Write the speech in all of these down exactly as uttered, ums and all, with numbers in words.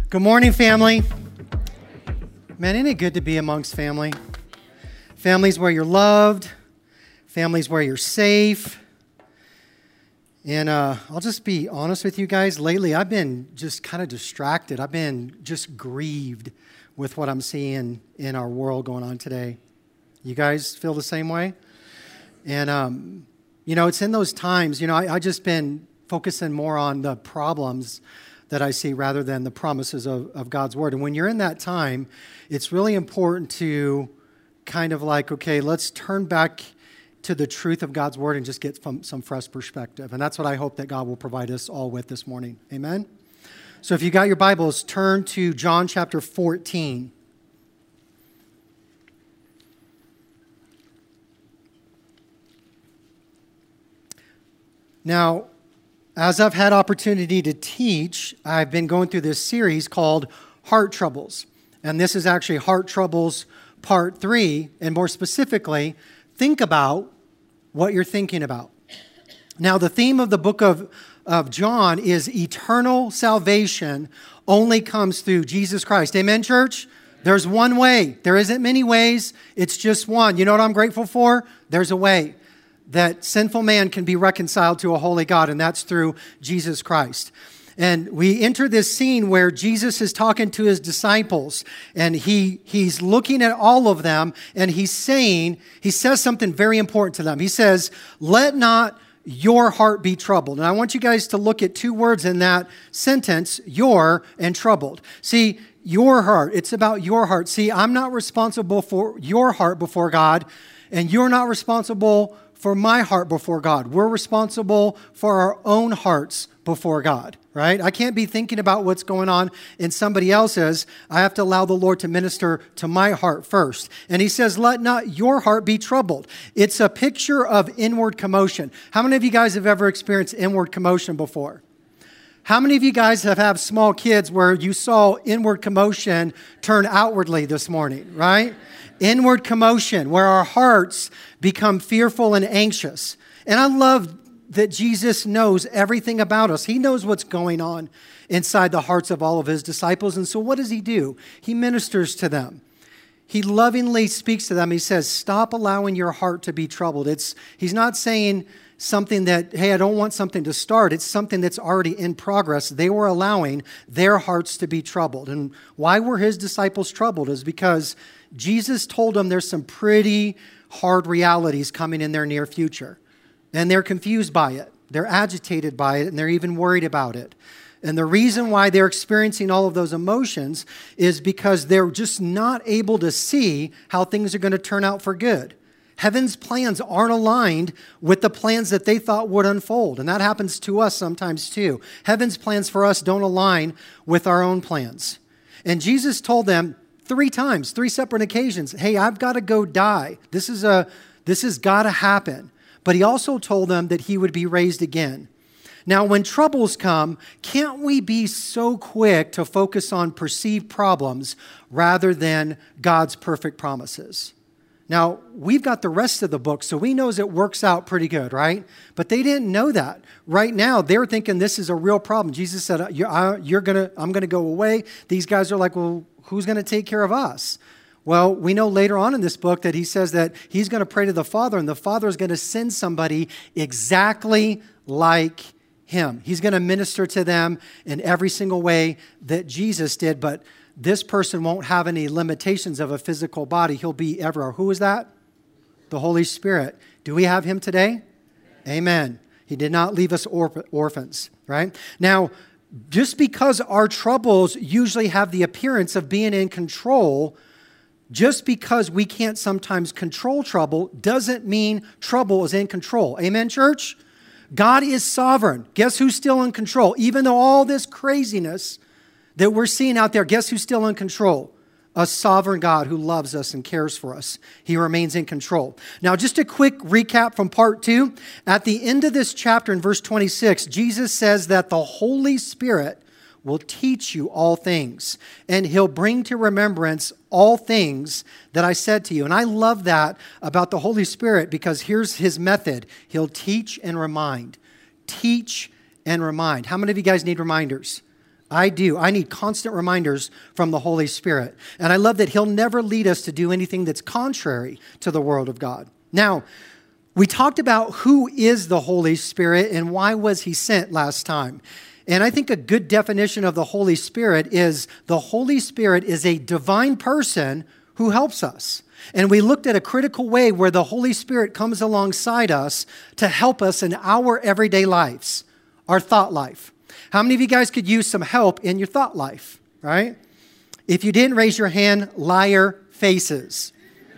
Good morning, family. Man, isn't it good to be amongst family? Families where you're loved, families where you're safe. And uh, I'll just be honest with you guys. Lately, I've been just kind of distracted. I've been just grieved with what I'm seeing in our world going on today. You guys feel the same way? And, um, you know, it's in those times, you know, I, I just been focusing more on the problems that I see rather than the promises of, of God's word. And when you're in that time, it's really important to kind of like, okay, let's turn back to the truth of God's word and just get some, some fresh perspective. And that's what I hope that God will provide us all with this morning. Amen? So if you got your Bibles, turn to John chapter fourteen. Now, as I've had opportunity to teach, I've been going through this series called Heart Troubles. And this is actually Heart Troubles Part three. And more specifically, think about what you're thinking about. Now, the theme of the book of, of John is eternal salvation only comes through Jesus Christ. Amen, church? There's one way. There isn't many ways. It's just one. You know what I'm grateful for? There's a way that sinful man can be reconciled to a holy God, and that's through Jesus Christ. And we enter this scene where Jesus is talking to his disciples, and he he's looking at all of them, and he's saying, he says something very important to them. He says, "Let not your heart be troubled." And I want you guys to look at two words in that sentence, your and troubled. See, your heart, it's about your heart. See, I'm not responsible for your heart before God, and you're not responsible for my heart before God. We're responsible for our own hearts before God, right? I can't be thinking about what's going on in somebody else's. I have to allow the Lord to minister to my heart first. And he says, let not your heart be troubled. It's a picture of inward commotion. How many of you guys have ever experienced inward commotion before? How many of you guys have had small kids where you saw inward commotion turn outwardly this morning, right? Inward commotion, where our hearts become fearful and anxious. And I love that Jesus knows everything about us. He knows what's going on inside the hearts of all of his disciples. And so what does he do? He ministers to them. He lovingly speaks to them. He says, stop allowing your heart to be troubled. It's, he's not saying something that, hey, I don't want something to start. It's something that's already in progress. They were allowing their hearts to be troubled. And why were his disciples troubled? Is because Jesus told them there's some pretty hard realities coming in their near future. And they're confused by it. They're agitated by it, and they're even worried about it. And the reason why they're experiencing all of those emotions is because they're just not able to see how things are going to turn out for good. Heaven's plans aren't aligned with the plans that they thought would unfold. And that happens to us sometimes too. Heaven's plans for us don't align with our own plans. And Jesus told them three times, three separate occasions, hey, I've got to go die. This is a, this has got to happen. But he also told them that he would be raised again. Now, when troubles come, can't we be so quick to focus on perceived problems rather than God's perfect promises? Now, we've got the rest of the book, so we know it works out pretty good, right? But they didn't know that. Right now, they're thinking this is a real problem. Jesus said, you're, you're gonna, I'm going to go away. These guys are like, well, who's going to take care of us? Well, we know later on in this book that he says that he's going to pray to the Father, and the Father is going to send somebody exactly like him. He's going to minister to them in every single way that Jesus did, but this person won't have any limitations of a physical body. He'll be everywhere. Who is that? The Holy Spirit. Do we have him today? Amen. He did not leave us orph- orphans, right? Now, just because our troubles usually have the appearance of being in control, just because we can't sometimes control trouble doesn't mean trouble is in control. Amen, church? God is sovereign. Guess who's still in control? Even though all this craziness that we're seeing out there, guess who's still in control? A sovereign God who loves us and cares for us. He remains in control. Now, just a quick recap from part two. At the end of this chapter in verse twenty-six, Jesus says that the Holy Spirit will teach you all things, and he'll bring to remembrance all things that I said to you. And I love that about the Holy Spirit because here's his method. He'll teach and remind. Teach and remind. How many of you guys need reminders? I do. I need constant reminders from the Holy Spirit. And I love that he'll never lead us to do anything that's contrary to the Word of God. Now, we talked about who is the Holy Spirit and why was he sent last time. And I think a good definition of the Holy Spirit is the Holy Spirit is a divine person who helps us. And we looked at a critical way where the Holy Spirit comes alongside us to help us in our everyday lives, our thought life. How many of you guys could use some help in your thought life, right? If you didn't raise your hand, liar faces.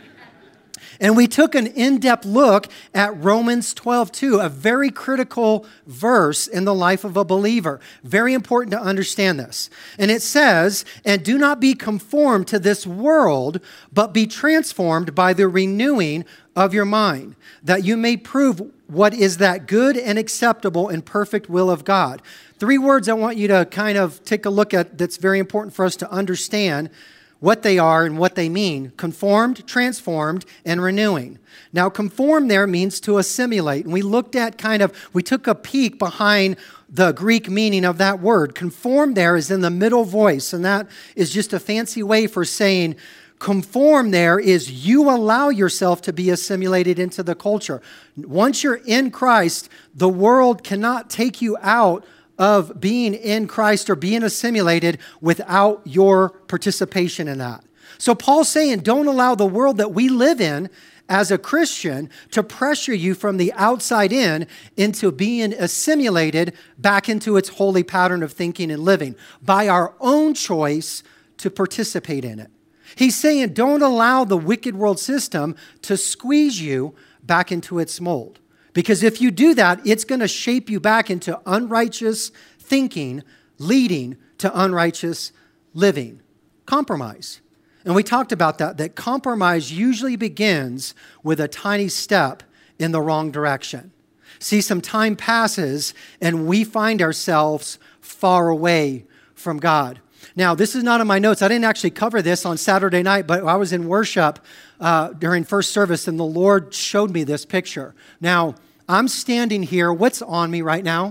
And we took an in-depth look at Romans twelve two, a very critical verse in the life of a believer. Very important to understand this. And it says, "And do not be conformed to this world, but be transformed by the renewing of your mind, that you may prove what is that good and acceptable and perfect will of God." Three words I want you to kind of take a look at that's very important for us to understand what they are and what they mean. Conformed, transformed, and renewing. Now, conform there means to assimilate. And we looked at kind of, we took a peek behind the Greek meaning of that word. Conform there is in the middle voice, and that is just a fancy way for saying conform there is you allow yourself to be assimilated into the culture. Once you're in Christ, the world cannot take you out of being in Christ or being assimilated without your participation in that. So Paul's saying, don't allow the world that we live in as a Christian to pressure you from the outside in into being assimilated back into its holy pattern of thinking and living by our own choice to participate in it. He's saying, don't allow the wicked world system to squeeze you back into its mold. Because if you do that, it's going to shape you back into unrighteous thinking, leading to unrighteous living. Compromise. And we talked about that, that compromise usually begins with a tiny step in the wrong direction. See, some time passes and we find ourselves far away from God. Now, this is not in my notes. I didn't actually cover this on Saturday night, but I was in worship uh, during first service and the Lord showed me this picture. Now, I'm standing here. What's on me right now?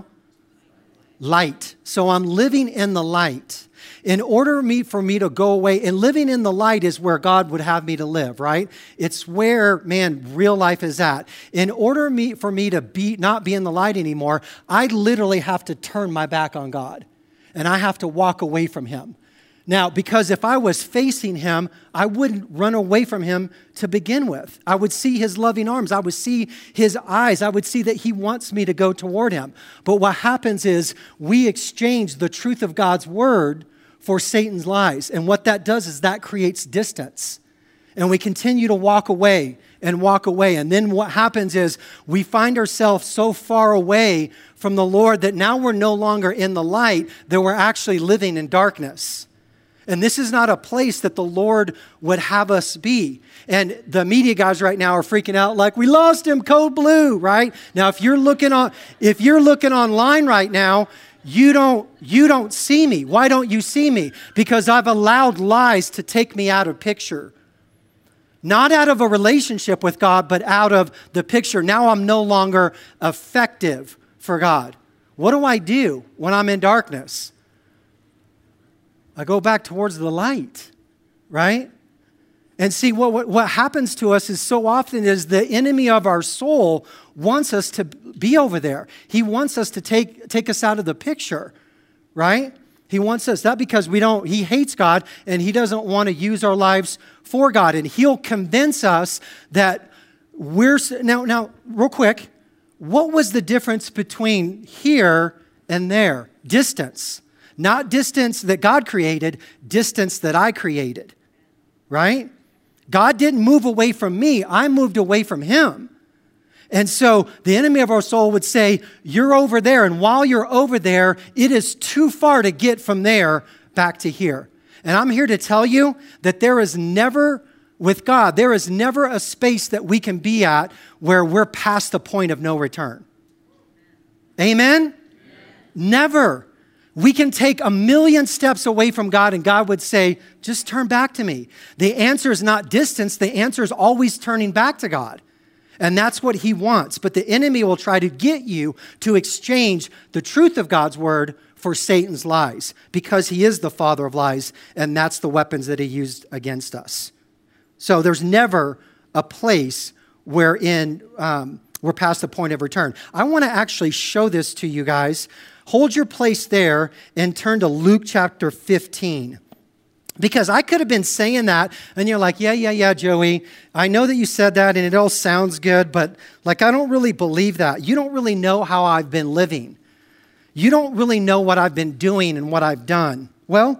Light. So I'm living in the light. In order me, for me to go away, and living in the light is where God would have me to live, right? It's where, man, real life is at. In order me, for me to be not be in the light anymore, I literally have to turn my back on God. And I have to walk away from him. Now, because if I was facing him, I wouldn't run away from him to begin with. I would see his loving arms. I would see his eyes. I would see that he wants me to go toward him. But what happens is we exchange the truth of God's word for Satan's lies. And what that does is that creates distance. And we continue to walk away and walk away. And then what happens is we find ourselves so far away from the Lord that now we're no longer in the light, that we're actually living in darkness. And this is not a place that the Lord would have us be. And the media guys right now are freaking out like, we lost him, code blue, right? Now, if you're looking on, if you're looking online right now, you don't, you don't see me. Why don't you see me? Because I've allowed lies to take me out of picture. Not out of a relationship with God, but out of the picture. Now I'm no longer effective for God. What do I do when I'm in darkness? I go back towards the light, right? And see, what, what, what happens to us is so often is the enemy of our soul wants us to be over there. He wants us to take, take us out of the picture, right? He wants us, not because we don't, he hates God and he doesn't want to use our lives for God. And he'll convince us that we're, now, now, real quick, what was the difference between here and there? Distance. Not distance that God created, distance that I created, right? God didn't move away from me. I moved away from him. And so the enemy of our soul would say, you're over there. And while you're over there, it is too far to get from there back to here. And I'm here to tell you that there is never, with God, there is never a space that we can be at where we're past the point of no return. Amen? Amen. Never. We can take a million steps away from God and God would say, just turn back to me. The answer is not distance. The answer is always turning back to God. And that's what he wants. But the enemy will try to get you to exchange the truth of God's word for Satan's lies because he is the father of lies, and that's the weapons that he used against us. So there's never a place wherein um, we're past the point of return. I want to actually show this to you guys. Hold your place there and turn to Luke chapter fifteen. Because I could have been saying that, and you're like, yeah, yeah, yeah, Joey, I know that you said that, and it all sounds good, but like I don't really believe that. You don't really know how I've been living. You don't really know what I've been doing and what I've done. Well,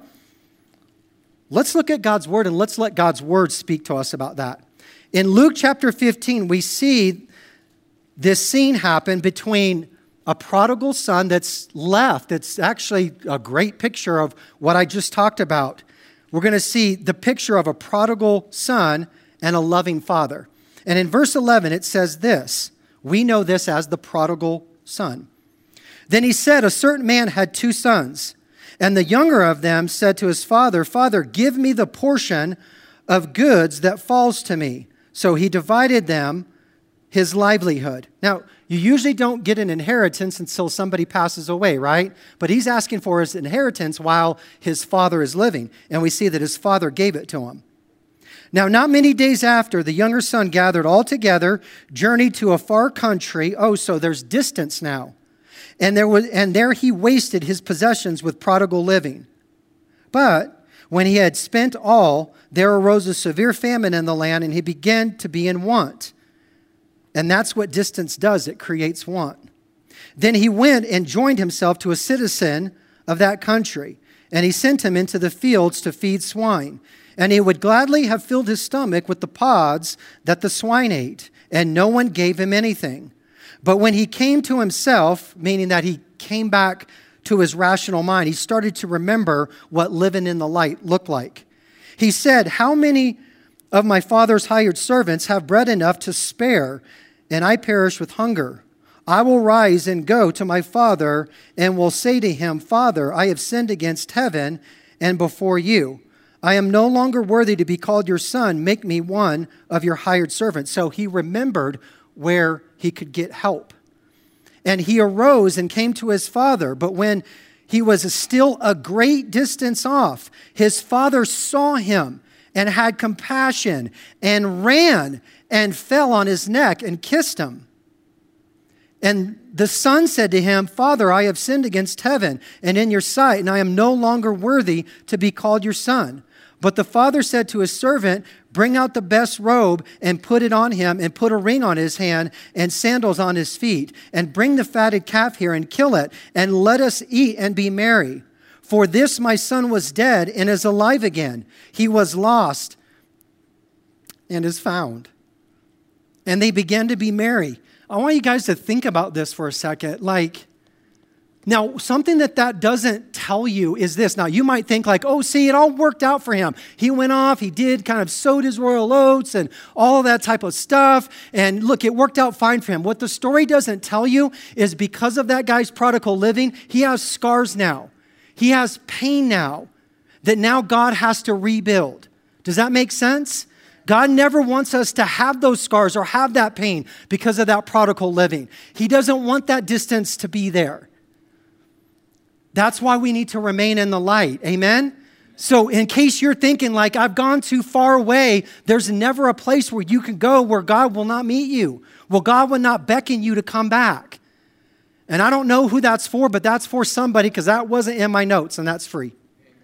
let's look at God's word, and let's let God's word speak to us about that. In Luke chapter fifteen, we see this scene happen between a prodigal son that's left. It's actually a great picture of what I just talked about. We're going to see the picture of a prodigal son and a loving father. And in verse eleven, it says this. We know this as the prodigal son. Then he said, a certain man had two sons, and the younger of them said to his father, Father, give me the portion of goods that falls to me. So he divided them his livelihood. Now, you usually don't get an inheritance until somebody passes away, right? But he's asking for his inheritance while his father is living. And we see that his father gave it to him. Now, not many days after, the younger son gathered all together, journeyed to a far country. Oh, so there's distance now. And there was, and there he wasted his possessions with prodigal living. But when he had spent all, there arose a severe famine in the land, and he began to be in want. And that's what distance does. It creates want. Then he went and joined himself to a citizen of that country, and he sent him into the fields to feed swine. And he would gladly have filled his stomach with the pods that the swine ate, and no one gave him anything. But when he came to himself, meaning that he came back to his rational mind, he started to remember what living in the light looked like. He said, how many of my father's hired servants have bread enough to spare, and I perish with hunger? I will rise and go to my father and will say to him, Father, I have sinned against heaven and before you. I am no longer worthy to be called your son. Make me one of your hired servants. So he remembered where he could get help. And he arose and came to his father. But when he was still a great distance off, his father saw him and had compassion and ran and fell on his neck and kissed him. And the son said to him, Father, I have sinned against heaven and in your sight, and I am no longer worthy to be called your son. But the father said to his servant, bring out the best robe and put it on him, and put a ring on his hand and sandals on his feet, and bring the fatted calf here and kill it, and let us eat and be merry. For this my son was dead and is alive again. He was lost and is found. And they began to be merry. I want you guys to think about this for a second. Like, now, something that that doesn't tell you is this. Now, you might think like, oh, see, it all worked out for him. He went off, he did, kind of sowed his royal oats and all that type of stuff. And look, it worked out fine for him. What the story doesn't tell you is because of that guy's prodigal living, he has scars now. He has pain now that now God has to rebuild. Does that make sense? God never wants us to have those scars or have that pain because of that prodigal living. He doesn't want that distance to be there. That's why we need to remain in the light. Amen? So in case you're thinking like, I've gone too far away, there's never a place where you can go where God will not meet you. Well, God will not beckon you to come back. And I don't know who that's for, but that's for somebody because that wasn't in my notes, and that's free.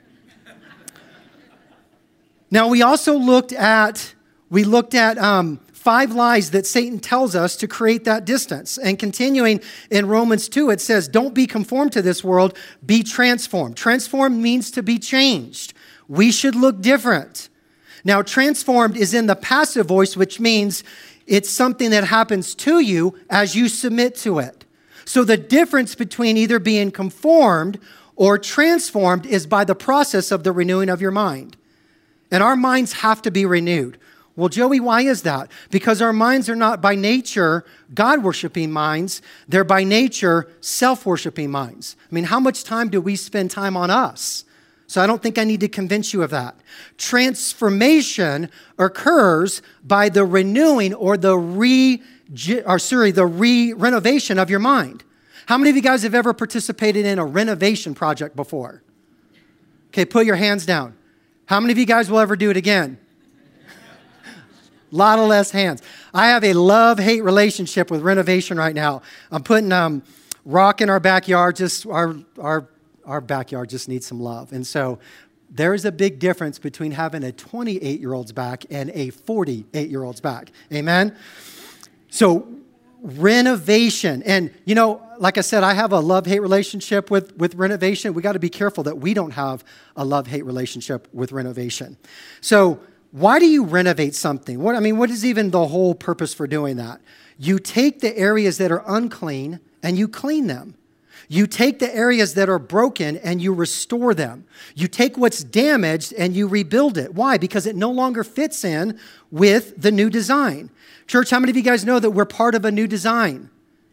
Now, we also looked at, we looked at um, five lies that Satan tells us to create that distance. And continuing in Romans two, it says, don't be conformed to this world, be transformed. Transformed means to be changed. We should look different. Now, transformed is in the passive voice, which means it's something that happens to you as you submit to it. So the difference between either being conformed or transformed is by the process of the renewing of your mind. And our minds have to be renewed. Well, Joey, why is that? Because our minds are not by nature God-worshiping minds. They're by nature self-worshiping minds. I mean, how much time do we spend time on us? So I don't think I need to convince you of that. Transformation occurs by the renewing or the re, or sorry, the re-renovation of your mind. How many of you guys have ever participated in a renovation project before? Okay, put your hands down. How many of you guys will ever do it again? A lot of less hands. I have a love-hate relationship with renovation right now. I'm putting um, rock in our backyard. Just our our our backyard just needs some love. And so there's a big difference between having a twenty-eight-year-old's back and a forty-eight-year-old's back. Amen? So renovation. And, you know, like I said, I have a love-hate relationship with, with renovation. We got to be careful that we don't have a love-hate relationship with renovation. So why do you renovate something? What I mean, what is even the whole purpose for doing that? You take the areas that are unclean and you clean them. You take the areas that are broken and you restore them. You take what's damaged and you rebuild it. Why? Because it no longer fits in with the new design. Church, how many of you guys know that we're part of a new design?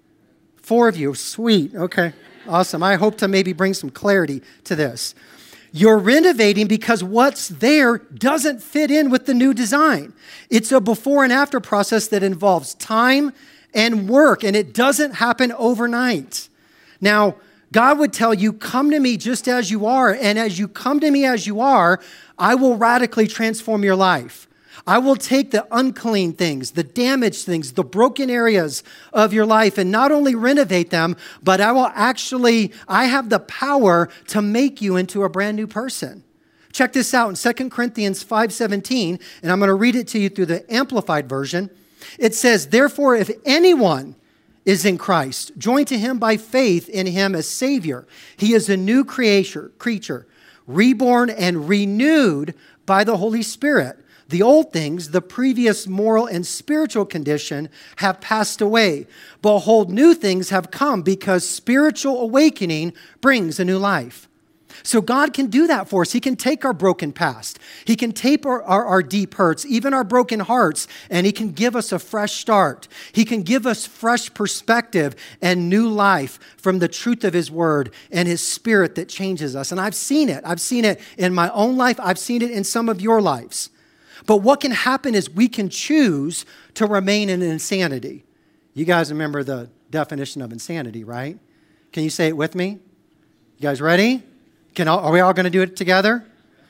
Four of you. Sweet. Okay. Awesome. I hope to maybe bring some clarity to this. You're renovating because what's there doesn't fit in with the new design. It's a before and after process that involves time and work, and it doesn't happen overnight. Now, God would tell you, come to me just as you are, and as you come to me as you are, I will radically transform your life. I will take the unclean things, the damaged things, the broken areas of your life and not only renovate them, but I will actually, I have the power to make you into a brand new person. Check this out in Second Corinthians five seventeen, and I'm going to read it to you through the Amplified Version. It says, therefore, if anyone is in Christ, joined to him by faith in him as Savior, he is a new creature, creature, reborn and renewed by the Holy Spirit. The old things, the previous moral and spiritual condition, have passed away. Behold, new things have come because spiritual awakening brings a new life. So God can do that for us. He can take our broken past. He can take our, our, our deep hurts, even our broken hearts, and he can give us a fresh start. He can give us fresh perspective and new life from the truth of his word and his spirit that changes us. And I've seen it. I've seen it in my own life. I've seen it in some of your lives. But what can happen is we can choose to remain in insanity. You guys remember the definition of insanity, right? Can you say it with me? You guys ready? Can all, are we all going to do it together?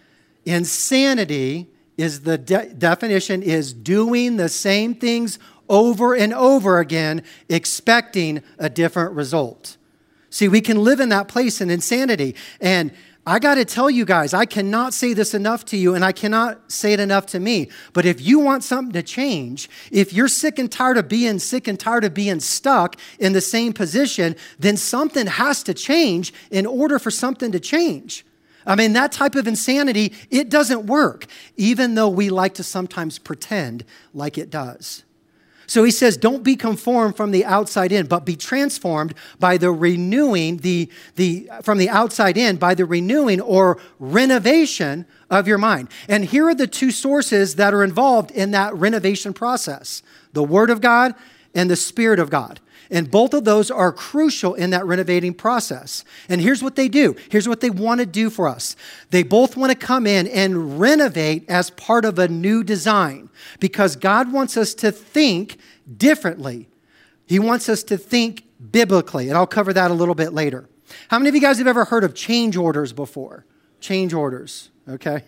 Insanity is the de- definition is doing the same things over and over again, expecting a different result. See, we can live in that place in insanity. And I got to tell you guys, I cannot say this enough to you, and I cannot say it enough to me. But if you want something to change, if you're sick and tired of being sick and tired of being stuck in the same position, then something has to change in order for something to change. I mean, that type of insanity, it doesn't work, even though we like to sometimes pretend like it does. So he says, don't be conformed from the outside in, but be transformed by the renewing, the, the, from the outside in, by the renewing or renovation of your mind. And here are the two sources that are involved in that renovation process: the Word of God and the Spirit of God. And both of those are crucial in that renovating process. And here's what they do. Here's what they want to do for us. They both want to come in and renovate as part of a new design, because God wants us to think differently. He wants us to think biblically. And I'll cover that a little bit later. How many of you guys have ever heard of change orders before? Change orders, okay?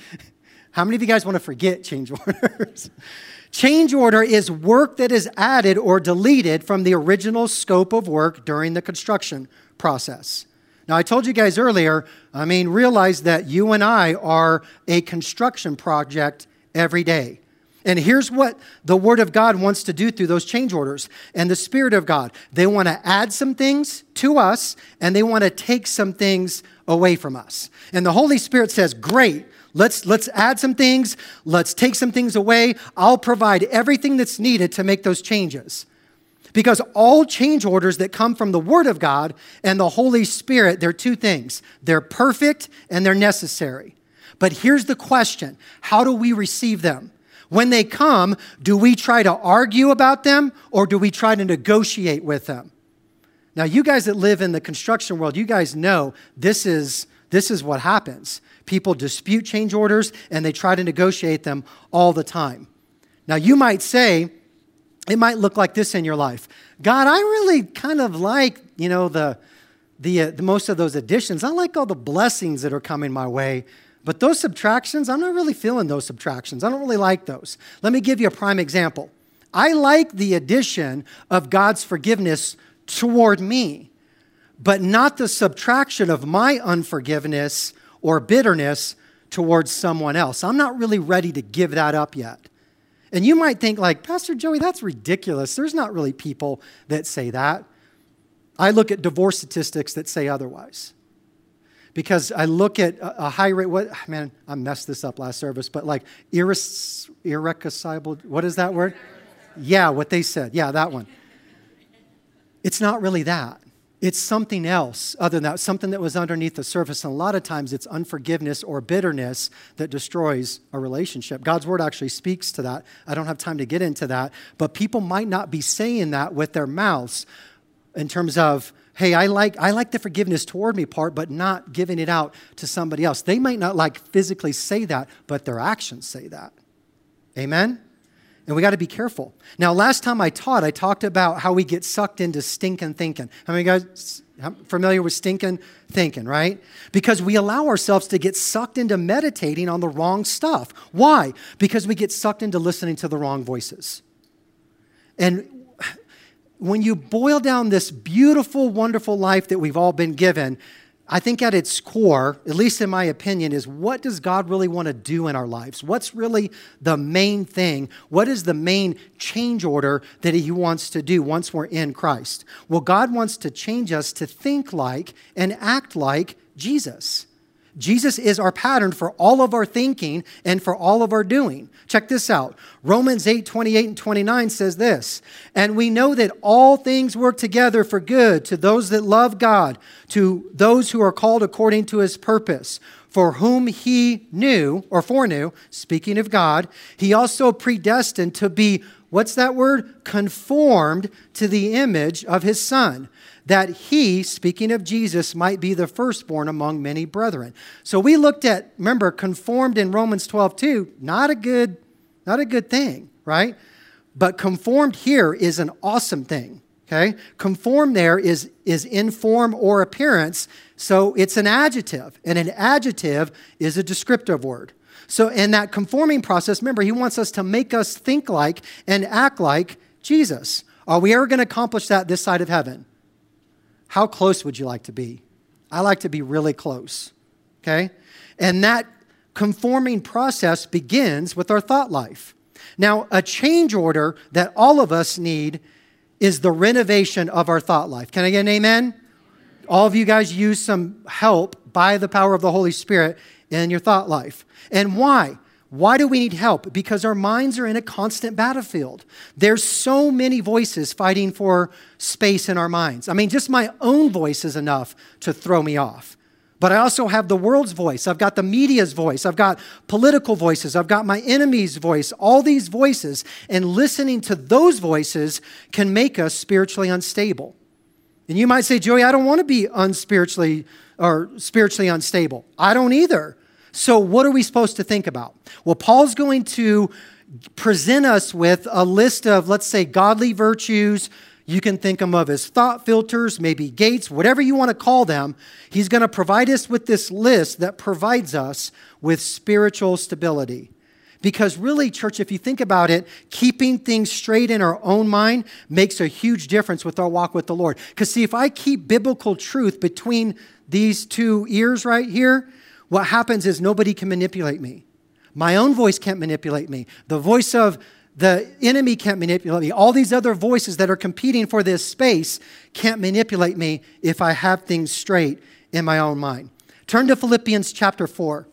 How many of you guys want to forget change orders? Change order is work that is added or deleted from the original scope of work during the construction process. Now, I told you guys earlier, I mean, realize that you and I are a construction project every day. And here's what the Word of God wants to do through those change orders and the Spirit of God. They want to add some things to us, and they want to take some things away from us. And the Holy Spirit says, great. Let's, let's add some things. Let's take some things away. I'll provide everything that's needed to make those changes. Because all change orders that come from the Word of God and the Holy Spirit, they're two things. They're perfect and they're necessary. But here's the question. How do we receive them? When they come, do we try to argue about them or do we try to negotiate with them? Now, you guys that live in the construction world, you guys know this is, this is what happens. People dispute change orders and they try to negotiate them all the time. Now, you might say, it might look like this in your life. God, I really kind of like, you know, the, the, uh, the most of those additions. I like all the blessings that are coming my way. But those subtractions, I'm not really feeling those subtractions. I don't really like those. Let me give you a prime example. I like the addition of God's forgiveness toward me, but not the subtraction of my unforgiveness or bitterness towards someone else. I'm not really ready to give that up yet. And you might think like, Pastor Joey, that's ridiculous. There's not really people that say that. I look at divorce statistics that say otherwise. Because I look at a high rate, what, man, I messed this up last service, but like irre- irreconcilable, what is that word? Yeah, what they said. Yeah, that one. It's not really that. It's something else other than that, something that was underneath the surface. And a lot of times it's unforgiveness or bitterness that destroys a relationship. God's word actually speaks to that. I don't have time to get into that. But people might not be saying that with their mouths in terms of, hey, I like I like the forgiveness toward me part, but not giving it out to somebody else. They might not like physically say that, but their actions say that. Amen? And we got to be careful. Now, last time I taught, I talked about how we get sucked into stinking thinking. How many of you guys familiar with stinking thinking, right? Because we allow ourselves to get sucked into meditating on the wrong stuff. Why? Because we get sucked into listening to the wrong voices. And when you boil down this beautiful, wonderful life that we've all been given, I think at its core, at least in my opinion, is what does God really want to do in our lives? What's really the main thing? What is the main change order that he wants to do once we're in Christ? Well, God wants to change us to think like and act like Jesus. Jesus is our pattern for all of our thinking and for all of our doing. Check this out. Romans eight, twenty-eight and twenty-nine says this, and we know that all things work together for good to those that love God, to those who are called according to his purpose, for whom he knew, or foreknew, speaking of God, he also predestined to be, what's that word? Conformed to the image of his Son, that he, speaking of Jesus, might be the firstborn among many brethren. So we looked at, remember, conformed in Romans twelve two, not a good, not a good thing, right? But conformed here is an awesome thing, okay? Conform there is, is in form or appearance, so it's an adjective, and an adjective is a descriptive word. So in that conforming process, remember, he wants us to make us think like and act like Jesus. Are we ever going to accomplish that this side of heaven? How close would you like to be? I like to be really close, okay? And that conforming process begins with our thought life. Now, a change order that all of us need is the renovation of our thought life. Can I get an amen? All of you guys use some help by the power of the Holy Spirit in your thought life. And why? Why do we need help? Because our minds are in a constant battlefield. There's so many voices fighting for space in our minds. I mean, just my own voice is enough to throw me off. But I also have the world's voice. I've got the media's voice. I've got political voices. I've got my enemy's voice. All these voices. And listening to those voices can make us spiritually unstable. And you might say, Joey, I don't want to be unspiritually or spiritually unstable. I don't either. So what are we supposed to think about? Well, Paul's going to present us with a list of, let's say, godly virtues. You can think of them as thought filters, maybe gates, whatever you want to call them. He's going to provide us with this list that provides us with spiritual stability. Because really, church, if you think about it, keeping things straight in our own mind makes a huge difference with our walk with the Lord. Because see, if I keep biblical truth between these two ears right here, what happens is nobody can manipulate me. My own voice can't manipulate me. The voice of the enemy can't manipulate me. All these other voices that are competing for this space can't manipulate me if I have things straight in my own mind. Turn to Philippians chapter four.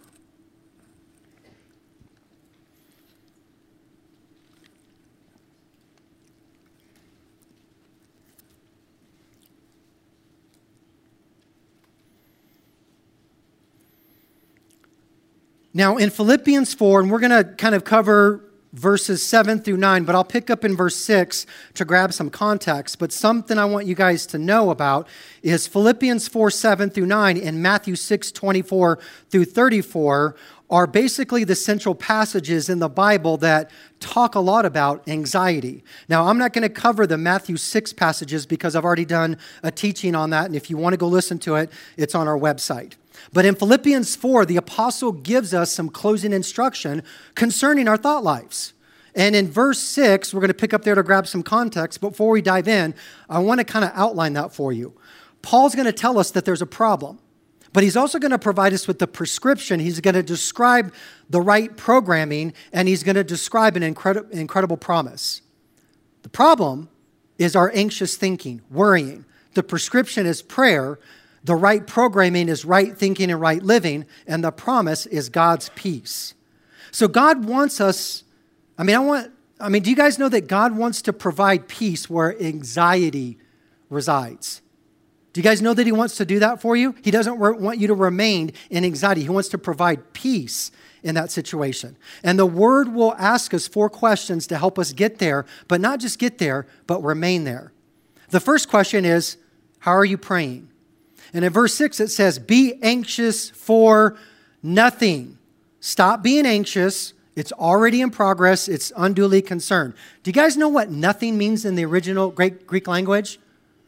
Now, in Philippians four, and we're going to kind of cover verses seven through nine, but I'll pick up in verse six to grab some context. But something I want you guys to know about is Philippians four, seven through nine, and Matthew six, twenty-four through thirty-four are basically the central passages in the Bible that talk a lot about anxiety. Now, I'm not going to cover the Matthew six passages because I've already done a teaching on that, and if you want to go listen to it, it's on our website. But in Philippians four, the apostle gives us some closing instruction concerning our thought lives. And in verse six, we're going to pick up there to grab some context. Before we dive in, I want to kind of outline that for you. Paul's going to tell us that there's a problem. But he's also going to provide us with the prescription. He's going to describe the right programming, and he's going to describe an incredible, incredible promise. The problem is our anxious thinking, worrying. The prescription is prayer. The right programming is right thinking and right living. And the promise is God's peace. So God wants us, I mean, I want, I mean, do you guys know that God wants to provide peace where anxiety resides? Do you guys know that he wants to do that for you? He doesn't want you to remain in anxiety. He wants to provide peace in that situation. And the word will ask us four questions to help us get there, but not just get there, but remain there. The first question is, how are you praying? And in verse six, it says, be anxious for nothing. Stop being anxious. It's already in progress. It's unduly concerned. Do you guys know what nothing means in the original Greek, Greek language?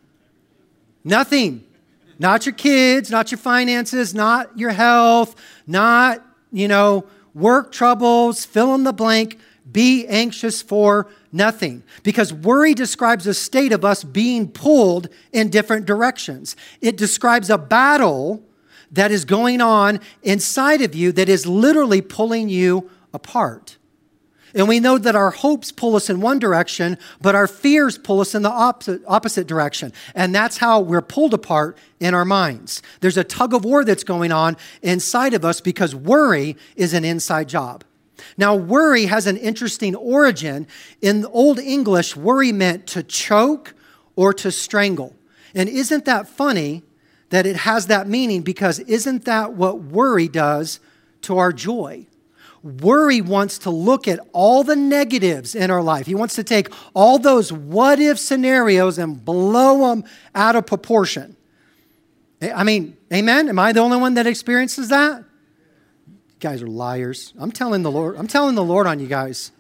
Nothing. Not your kids, not your finances, not your health, not, you know, work troubles, fill in the blank. Be anxious for nothing. Because worry describes a state of us being pulled in different directions. It describes a battle that is going on inside of you that is literally pulling you apart. And we know that our hopes pull us in one direction, but our fears pull us in the opposite, opposite direction. And that's how we're pulled apart in our minds. There's a tug of war that's going on inside of us because worry is an inside job. Now, worry has an interesting origin. In Old English, worry meant to choke or to strangle. And isn't that funny that it has that meaning? Because isn't that what worry does to our joy? Worry wants to look at all the negatives in our life. He wants to take all those what-if scenarios and blow them out of proportion. I mean, amen? Am I the only one that experiences that? You guys are liars. I'm telling the Lord, I'm telling the Lord on you guys.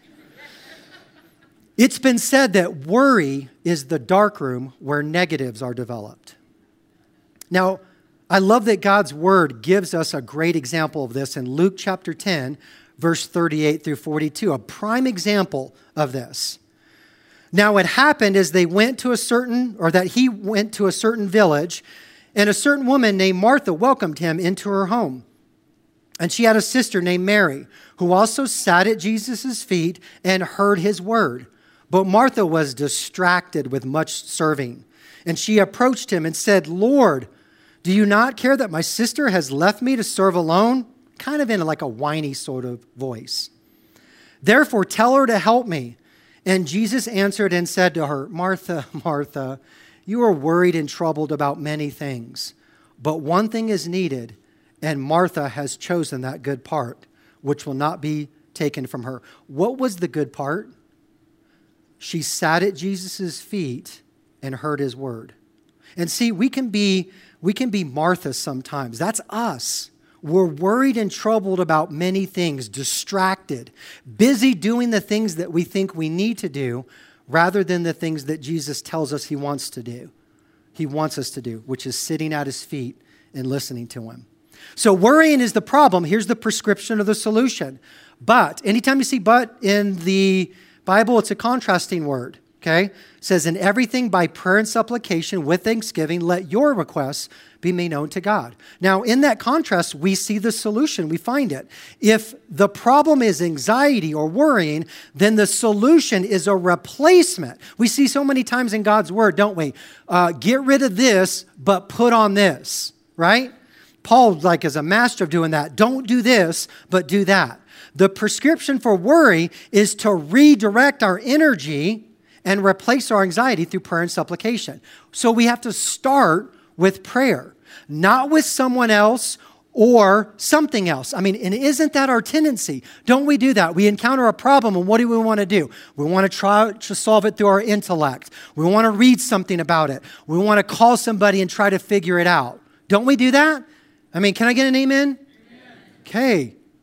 It's been said that worry is the dark room where negatives are developed. Now, I love that God's word gives us a great example of this in Luke chapter ten, verse thirty-eight through forty-two, a prime example of this. Now it happened as they went to a certain, or that he went to a certain village, and a certain woman named Martha welcomed him into her home. And she had a sister named Mary, who also sat at Jesus' feet and heard his word. But Martha was distracted with much serving. And she approached him and said, Lord, do you not care that my sister has left me to serve alone? Kind of in like a whiny sort of voice. Therefore, tell her to help me. And Jesus answered and said to her, Martha, Martha, you are worried and troubled about many things, but one thing is needed, and Martha has chosen that good part, which will not be taken from her. What was the good part? She sat at Jesus' feet and heard his word. And see, we can be, we can be Martha sometimes. That's us. We're worried and troubled about many things, distracted, busy doing the things that we think we need to do rather than the things that Jesus tells us he wants to do. He wants us to do, which is sitting at his feet and listening to him. So worrying is the problem. Here's the prescription of the solution. But, anytime you see but in the Bible, it's a contrasting word. Okay? It says, in everything by prayer and supplication with thanksgiving, let your requests be made known to God. Now, in that contrast, we see the solution. We find it. If the problem is anxiety or worrying, then the solution is a replacement. We see so many times in God's word, don't we? Uh, get rid of this, but put on this, right? Paul, like, is a master of doing that. Don't do this, but do that. The prescription for worry is to redirect our energy and replace our anxiety through prayer and supplication. So we have to start with prayer, not with someone else or something else. I mean, and isn't that our tendency? Don't we do that? We encounter a problem, and what do we want to do? We want to try to solve it through our intellect. We want to read something about it. We want to call somebody and try to figure it out. Don't we do that? I mean, can I get an amen? Amen. Okay.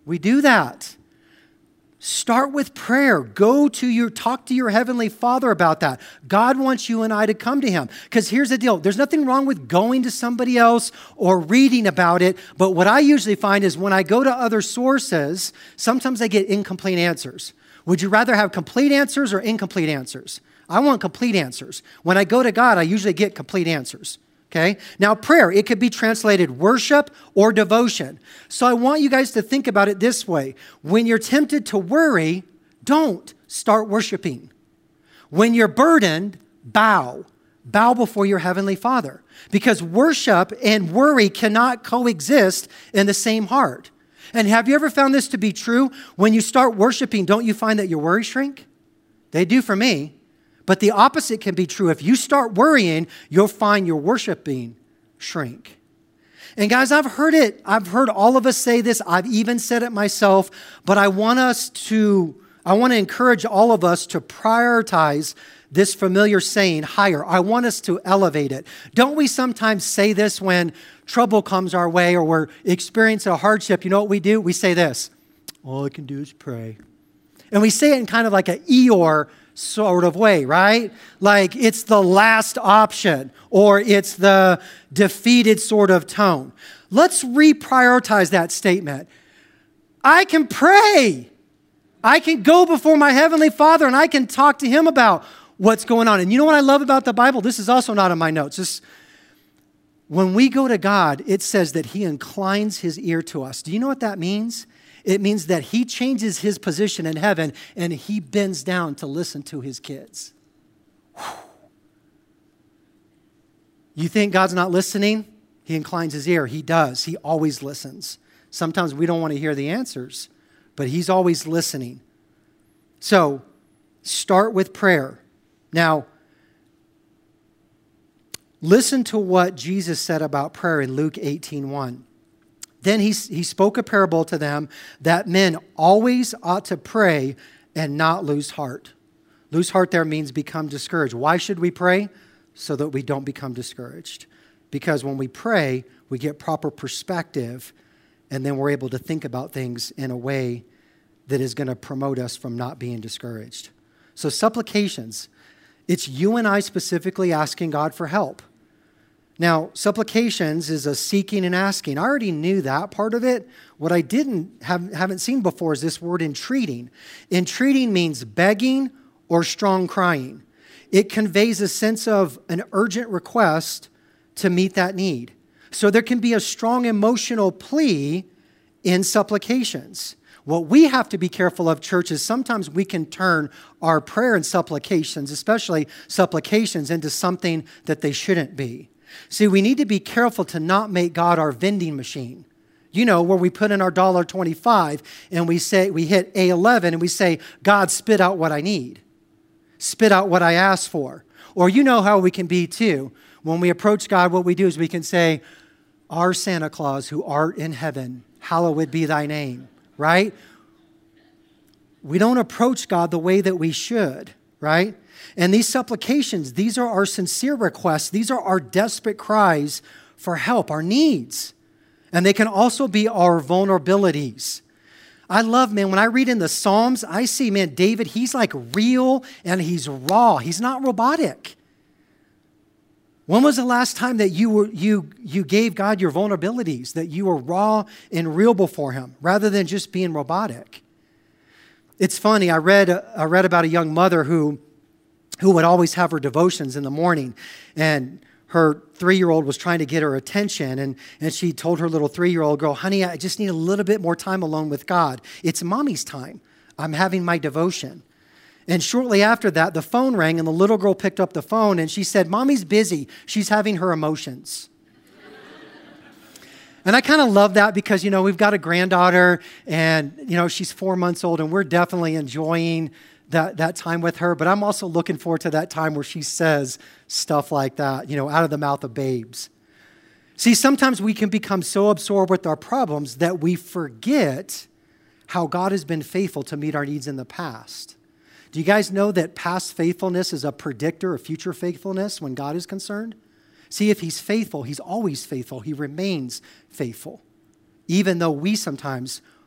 We do that. Start with prayer. Go to your, talk to your Heavenly Father about that. God wants you and I to come to Him. Because here's the deal. There's nothing wrong with going to somebody else or reading about it. But what I usually find is when I go to other sources, sometimes I get incomplete answers. Would you rather have complete answers or incomplete answers? I want complete answers. When I go to God, I usually get complete answers. Okay? Now, prayer, it could be translated worship or devotion. So I want you guys to think about it this way. When you're tempted to worry, don't start worshiping. When you're burdened, bow. Bow before your Heavenly Father. Because worship and worry cannot coexist in the same heart. And have you ever found this to be true? When you start worshiping, don't you find that your worries shrink? They do for me. But the opposite can be true. If you start worrying, you'll find your worshiping shrink. And guys, I've heard it. I've heard all of us say this. I've even said it myself. But I want us to, I want to encourage all of us to prioritize this familiar saying higher. I want us to elevate it. Don't we sometimes say this when trouble comes our way or we're experiencing a hardship? You know what we do? We say this, all I can do is pray. And we say it in kind of like an Eeyore sort of way, right? Like it's the last option or it's the defeated sort of tone. Let's reprioritize that statement. I can pray. I can go before my Heavenly Father and I can talk to Him about what's going on. And you know what I love about the Bible? This is also not in my notes. This, when we go to God, it says that He inclines His ear to us. Do you know what that means? It means that He changes His position in heaven and He bends down to listen to His kids. Whew. You think God's not listening? He inclines His ear. He does. He always listens. Sometimes we don't want to hear the answers, but He's always listening. So start with prayer. Now, listen to what Jesus said about prayer in Luke eighteen one. Then he, he spoke a parable to them that men always ought to pray and not lose heart. Lose heart there means become discouraged. Why should we pray? So that we don't become discouraged. Because when we pray, we get proper perspective and then we're able to think about things in a way that is going to promote us from not being discouraged. So supplications, it's you and I specifically asking God for help. Now, supplications is a seeking and asking. I already knew that part of it. What I didn't have, haven't seen before is this word entreating. Entreating means begging or strong crying. It conveys a sense of an urgent request to meet that need. So there can be a strong emotional plea in supplications. What we have to be careful of, church, is sometimes we can turn our prayer and supplications, especially supplications, into something that they shouldn't be. See, we need to be careful to not make God our vending machine. You know, where we put in our one dollar twenty-five and we say, we hit A eleven and we say, God, spit out what I need. Spit out what I asked for. Or you know how we can be too. When we approach God, what we do is we can say, our Santa Claus who art in heaven, hallowed be thy name, right? We don't approach God the way that we should, right? And these supplications, these are our sincere requests. These are our desperate cries for help, our needs. And they can also be our vulnerabilities. I love, man, when I read in the Psalms, I see, man, David, he's like real and he's raw. He's not robotic. When was the last time that you were you you gave God your vulnerabilities, that you were raw and real before Him, rather than just being robotic? It's funny, I read I read about a young mother who who would always have her devotions in the morning, and her three-year-old was trying to get her attention, and, and she told her little three-year-old girl, honey, I just need a little bit more time alone with God. It's mommy's time. I'm having my devotion. And shortly after that, the phone rang, and the little girl picked up the phone, and she said, Mommy's busy. She's having her emotions. And I kind of love that because, you know, we've got a granddaughter, and, you know, she's four months old, and we're definitely enjoying that, that time with her. But I'm also looking forward to that time where she says stuff like that, you know, out of the mouth of babes. See, sometimes we can become so absorbed with our problems that we forget how God has been faithful to meet our needs in the past. Do you guys know that past faithfulness is a predictor of future faithfulness when God is concerned? See, if He's faithful, He's always faithful. He remains faithful, even though we sometimes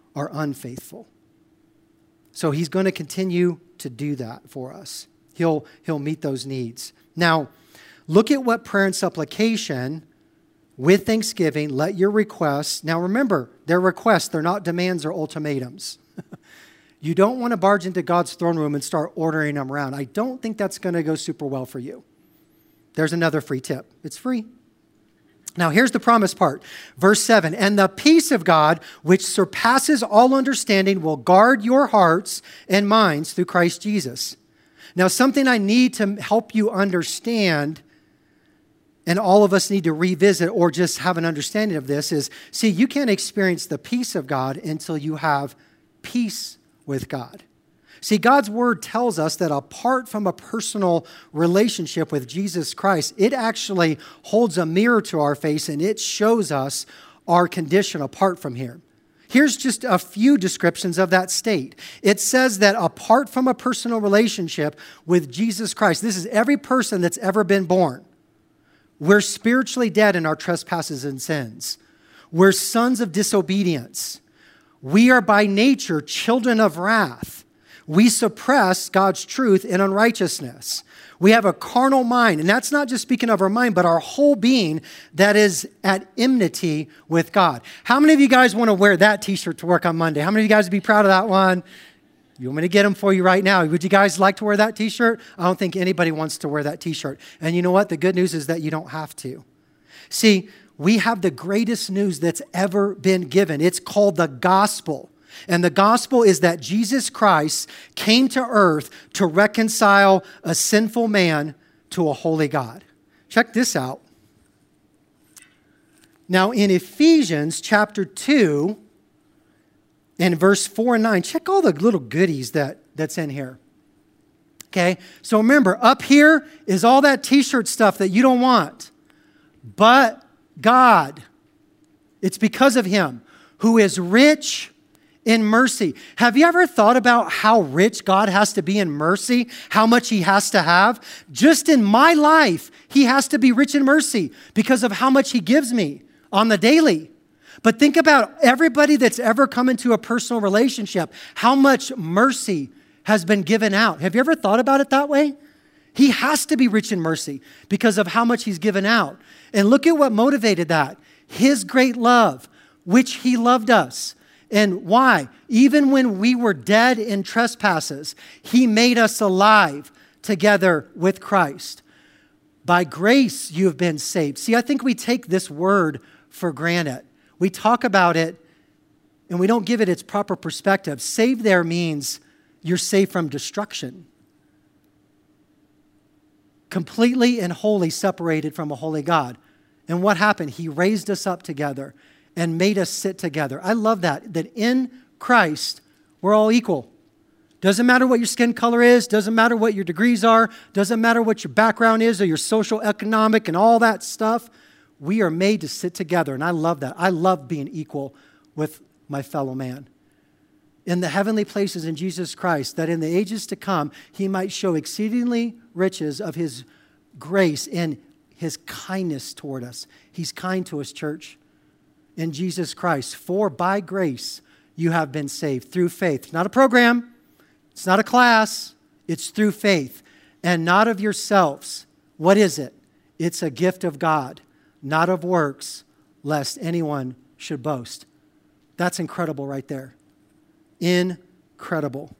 are unfaithful. So he's going to continue to do that for us. He'll, he'll meet those needs. Now, look at what prayer and supplication with thanksgiving, let your requests. Now remember, they're requests. They're not demands or ultimatums. You don't want to barge into God's throne room and start ordering them around. I don't think that's going to go super well for you. There's another free tip. It's free. Now here's the promise part. Verse seven, and the peace of God, which surpasses all understanding, will guard your hearts and minds through Christ Jesus. Now something I need to help you understand, and all of us need to revisit or just have an understanding of this, is, see, you can't experience the peace of God until you have peace with God. See, God's word tells us that apart from a personal relationship with Jesus Christ, it actually holds a mirror to our face and it shows us our condition apart from Him. Here's just a few descriptions of that state. It says that apart from a personal relationship with Jesus Christ, this is every person that's ever been born, we're spiritually dead in our trespasses and sins. We're sons of disobedience. We are by nature children of wrath. We suppress God's truth in unrighteousness. We have a carnal mind, and that's not just speaking of our mind, but our whole being that is at enmity with God. How many of you guys want to wear that t-shirt to work on Monday? How many of you guys would be proud of that one? You want me to get them for you right now? Would you guys like to wear that t-shirt? I don't think anybody wants to wear that t-shirt. And you know what? The good news is that you don't have to. See, we have the greatest news that's ever been given. It's called the gospel. And the gospel is that Jesus Christ came to earth to reconcile a sinful man to a holy God. Check this out. Now in Ephesians chapter two and verse four and nine, check all the little goodies that, that's in here. Okay, so remember, up here is all that t-shirt stuff that you don't want. But God, it's because of Him, who is rich in mercy. Have you ever thought about how rich God has to be in mercy? How much He has to have? Just in my life, He has to be rich in mercy because of how much He gives me on the daily. But think about everybody that's ever come into a personal relationship, how much mercy has been given out. Have you ever thought about it that way? He has to be rich in mercy because of how much He's given out. And look at what motivated that. His great love, which He loved us. And why? Even when we were dead in trespasses, He made us alive together with Christ. By grace you have been saved. See, I think we take this word for granted. We talk about it and we don't give it its proper perspective. Saved there means you're saved from destruction. Completely and wholly separated from a holy God. And what happened? He raised us up together and made us sit together. I love that, that in Christ, we're all equal. Doesn't matter what your skin color is, doesn't matter what your degrees are, doesn't matter what your background is or your social, economic, and all that stuff. We are made to sit together, and I love that. I love being equal with my fellow man. In the heavenly places in Jesus Christ, that in the ages to come, He might show exceedingly riches of His grace and His kindness toward us. He's kind to us, church. In Jesus Christ, for by grace you have been saved through faith. It's not a program. It's not a class. It's through faith and not of yourselves. What is it? It's a gift of God, not of works, lest anyone should boast. That's incredible right there. Incredible.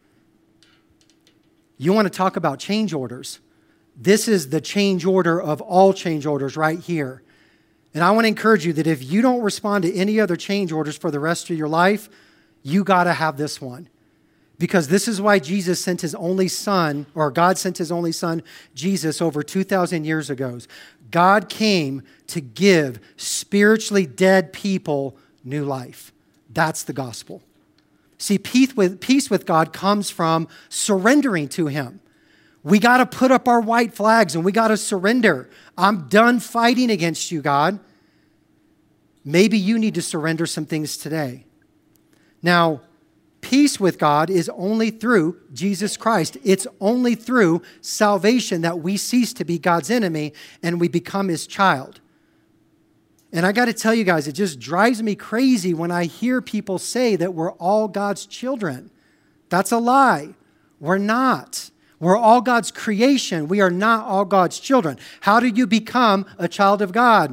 You want to talk about change orders? This is the change order of all change orders right here. And I want to encourage you that if you don't respond to any other change orders for the rest of your life, you got to have this one. Because this is why Jesus sent His only Son, or God sent His only Son, Jesus, over two thousand years ago. God came to give spiritually dead people new life. That's the gospel. See, peace with, peace with God comes from surrendering to Him. We got to put up our white flags and we got to surrender. I'm done fighting against you, God. Maybe you need to surrender some things today. Now, peace with God is only through Jesus Christ. It's only through salvation that we cease to be God's enemy and we become His child. And I got to tell you guys, it just drives me crazy when I hear people say that we're all God's children. That's a lie. We're not. We're all God's creation. We are not all God's children. How do you become a child of God?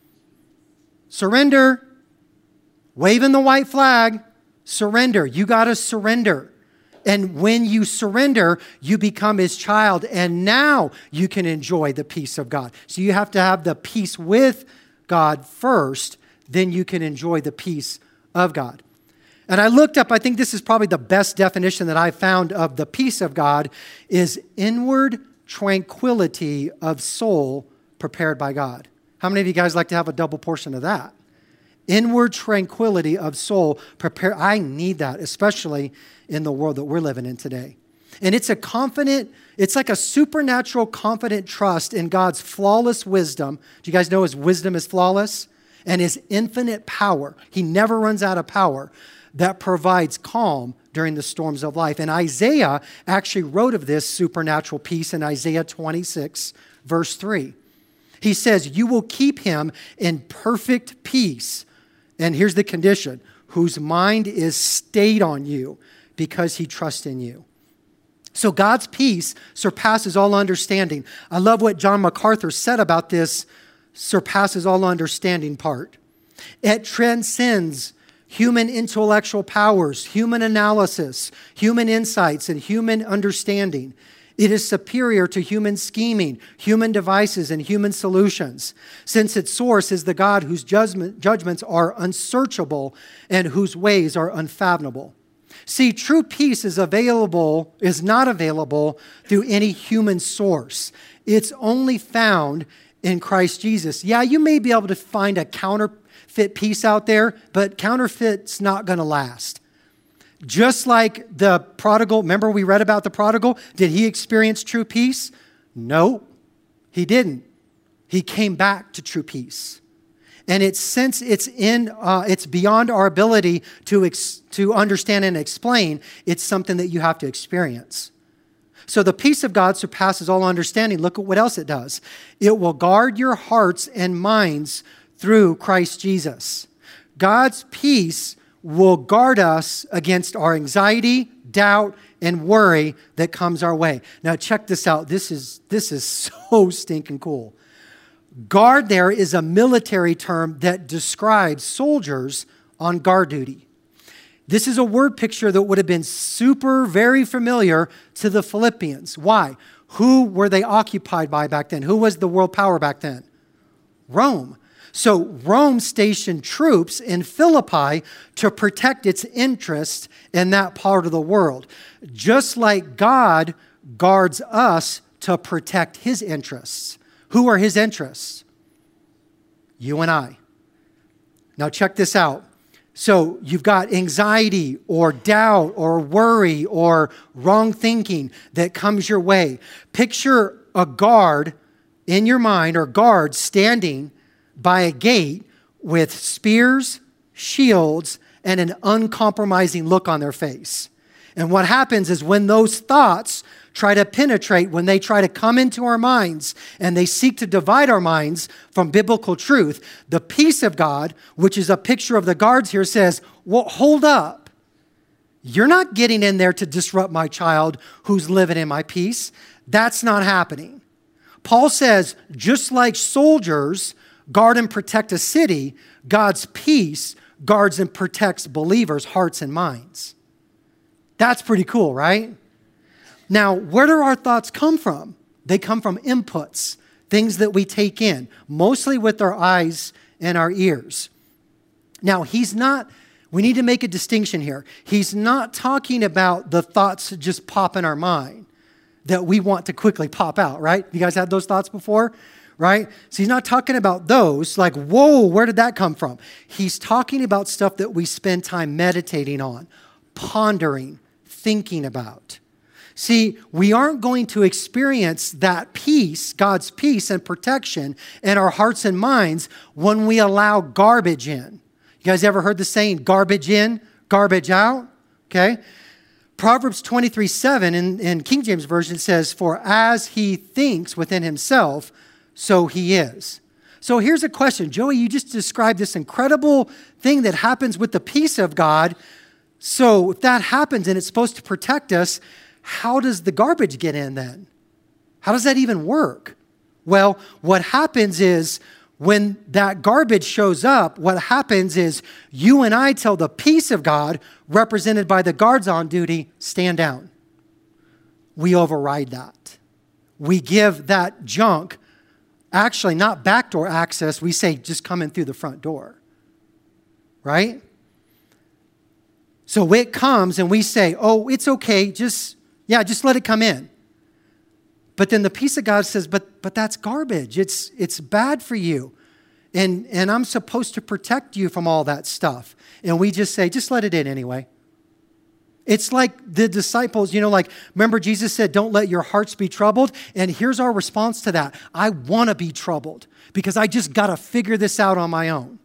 Surrender. Waving the white flag. Surrender. You got to surrender. And when you surrender, you become his child. And now you can enjoy the peace of God. So you have to have the peace with God first. Then you can enjoy the peace of God. And I looked up, I think this is probably the best definition that I found of the peace of God, is inward tranquility of soul prepared by God. How many of you guys like to have a double portion of that? Inward tranquility of soul prepared. I need that, especially in the world that we're living in today. And it's a confident, it's like a supernatural confident trust in God's flawless wisdom. Do you guys know his wisdom is flawless? And his infinite power. He never runs out of power. That provides calm during the storms of life. And Isaiah actually wrote of this supernatural peace in Isaiah twenty-six, verse three. He says, you will keep him in perfect peace. And here's the condition, whose mind is stayed on you because he trusts in you. So God's peace surpasses all understanding. I love what John MacArthur said about this surpasses all understanding part. It transcends human intellectual powers, human analysis, human insights, and human understanding. It is superior to human scheming, human devices, and human solutions, since its source is the God whose judgment, judgments are unsearchable and whose ways are unfathomable. See, true peace is available, is not available through any human source. It's only found in Christ Jesus. Yeah, you may be able to find a counterfeit peace out there, but counterfeit's not going to last. Just like the prodigal, remember we read about the prodigal? Did he experience true peace? No, he didn't. He came back to true peace. And it's since it's in, uh, it's beyond our ability to ex- to understand and explain, it's something that you have to experience. So the peace of God surpasses all understanding. Look at what else it does. It will guard your hearts and minds through Christ Jesus. God's peace will guard us against our anxiety, doubt, and worry that comes our way. Now check this out. This is, this is so stinking cool. Guard there is a military term that describes soldiers on guard duty. This is a word picture that would have been super, very familiar to the Philippians. Why? Who were they occupied by back then? Who was the world power back then? Rome. So Rome stationed troops in Philippi to protect its interests in that part of the world. Just like God guards us to protect his interests. Who are his interests? You and I. Now check this out. So you've got anxiety or doubt or worry or wrong thinking that comes your way. Picture a guard in your mind or guards standing by a gate with spears, shields, and an uncompromising look on their face. And what happens is when those thoughts try to penetrate, when they try to come into our minds and they seek to divide our minds from biblical truth, the peace of God, which is a picture of the guards here, says, well, hold up. You're not getting in there to disrupt my child who's living in my peace. That's not happening. Paul says, just like soldiers guard and protect a city, God's peace guards and protects believers' hearts and minds. That's pretty cool, right? Now, where do our thoughts come from? They come from inputs, things that we take in, mostly with our eyes and our ears. Now, he's not, we need to make a distinction here. He's not talking about the thoughts that just pop in our mind that we want to quickly pop out, right? You guys had those thoughts before? Right? So he's not talking about those like, whoa, where did that come from? He's talking about stuff that we spend time meditating on, pondering, thinking about. See, we aren't going to experience that peace, God's peace and protection in our hearts and minds when we allow garbage in. You guys ever heard the saying, garbage in, garbage out? Okay. Proverbs twenty-three seven in, in King James Version says, for as he thinks within himself, so he is. So here's a question. Joey, you just described this incredible thing that happens with the peace of God. So if that happens and it's supposed to protect us, how does the garbage get in then? How does that even work? Well, what happens is when that garbage shows up, what happens is you and I tell the peace of God, represented by the guards on duty, stand down. We override that. We give that junk, actually not backdoor access, we say just come in through the front door. Right? So it comes and we say, oh, it's okay, just, yeah, just let it come in. But then the peace of God says, but but that's garbage. It's it's bad for you. And, and I'm supposed to protect you from all that stuff. And we just say, just let it in anyway. It's like the disciples, you know, like, remember Jesus said, don't let your hearts be troubled. And here's our response to that. I want to be troubled because I just got to figure this out on my own.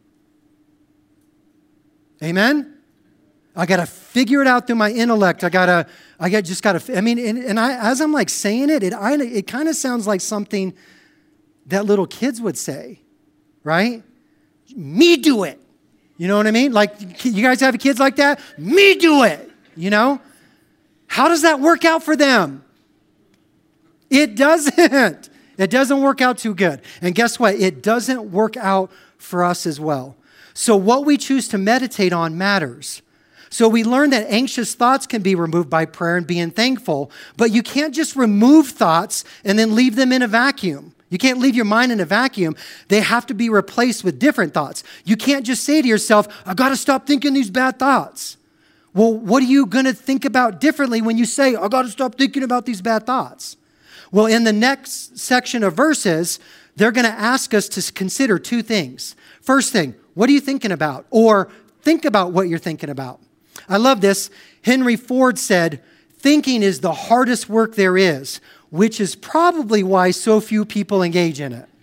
Amen? I got to figure it out through my intellect. I got to, I got just got to, I mean, and, and I, as I'm like saying it, it, I, it kind of sounds like something that little kids would say, right? Me do it. You know what I mean? Like, you guys have kids like that? Me do it. You know? How does that work out for them? It doesn't. It doesn't work out too good. And guess what? It doesn't work out for us as well. So what we choose to meditate on matters. So we learn that anxious thoughts can be removed by prayer and being thankful, but you can't just remove thoughts and then leave them in a vacuum. You can't leave your mind in a vacuum. They have to be replaced with different thoughts. You can't just say to yourself, I got to stop thinking these bad thoughts. Well, what are you going to think about differently when you say, I got to stop thinking about these bad thoughts? Well, in the next section of verses, they're going to ask us to consider two things. First thing, what are you thinking about? Or think about what you're thinking about. I love this. Henry Ford said, thinking is the hardest work there is, which is probably why so few people engage in it.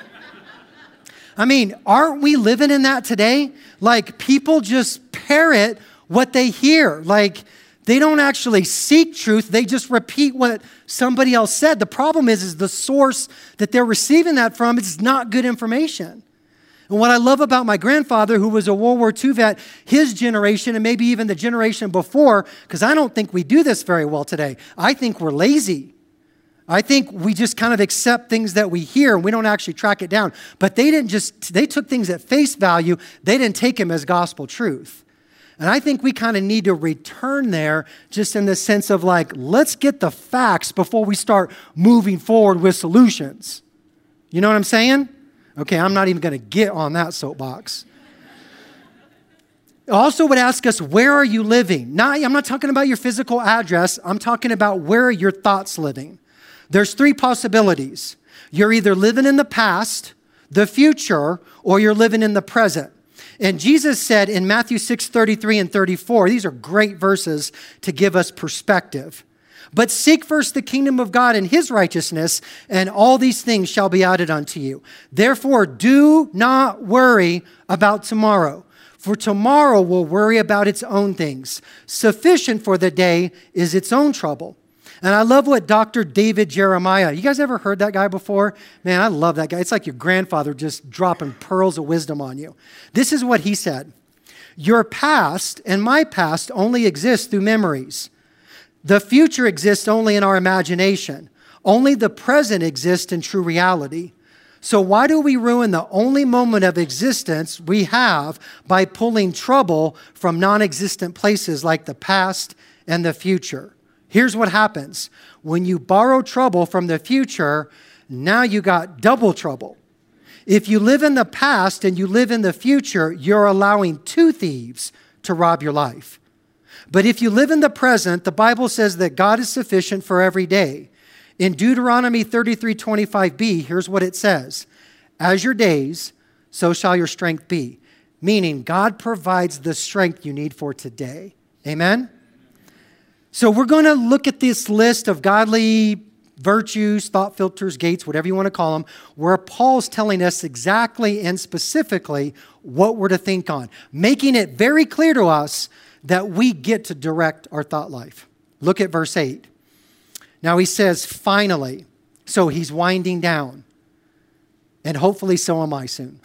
I mean, aren't we living in that today? Like, people just parrot what they hear. Like, they don't actually seek truth. They just repeat what somebody else said. The problem is, is the source that they're receiving that from is not good information. And what I love about my grandfather, who was a World War Two vet, his generation, and maybe even the generation before, because I don't think we do this very well today. I think we're lazy. I think we just kind of accept things that we hear and we don't actually track it down. But they didn't just, they took things at face value. They didn't take them as gospel truth. And I think we kind of need to return there just in the sense of like, let's get the facts before we start moving forward with solutions. You know what I'm saying? Okay, I'm not even going to get on that soapbox. Also would ask us, where are you living? Not, I'm not talking about your physical address. I'm talking about where are your thoughts living. There's three possibilities. You're either living in the past, the future, or you're living in the present. And Jesus said in Matthew six, thirty-three and thirty-four, these are great verses to give us perspective. But seek first the kingdom of God and his righteousness, and all these things shall be added unto you. Therefore, do not worry about tomorrow, for tomorrow will worry about its own things. Sufficient for the day is its own trouble. And I love what Doctor David Jeremiah, you guys ever heard that guy before? Man, I love that guy. It's like your grandfather just dropping pearls of wisdom on you. This is what he said. Your past and my past only exist through memories. The future exists only in our imagination. Only the present exists in true reality. So why do we ruin the only moment of existence we have by pulling trouble from non-existent places like the past and the future? Here's what happens. When you borrow trouble from the future, now you got double trouble. If you live in the past and you live in the future, you're allowing two thieves to rob your life. But if you live in the present, the Bible says that God is sufficient for every day. In Deuteronomy thirty-three twenty-five b, here's what it says. As your days, so shall your strength be. Meaning God provides the strength you need for today. Amen? So we're going to look at this list of godly virtues, thought filters, gates, whatever you want to call them, where Paul's telling us exactly and specifically what we're to think on, making it very clear to us that we get to direct our thought life. Look at verse eight. Now he says, finally, so he's winding down. and hopefully so am I soon.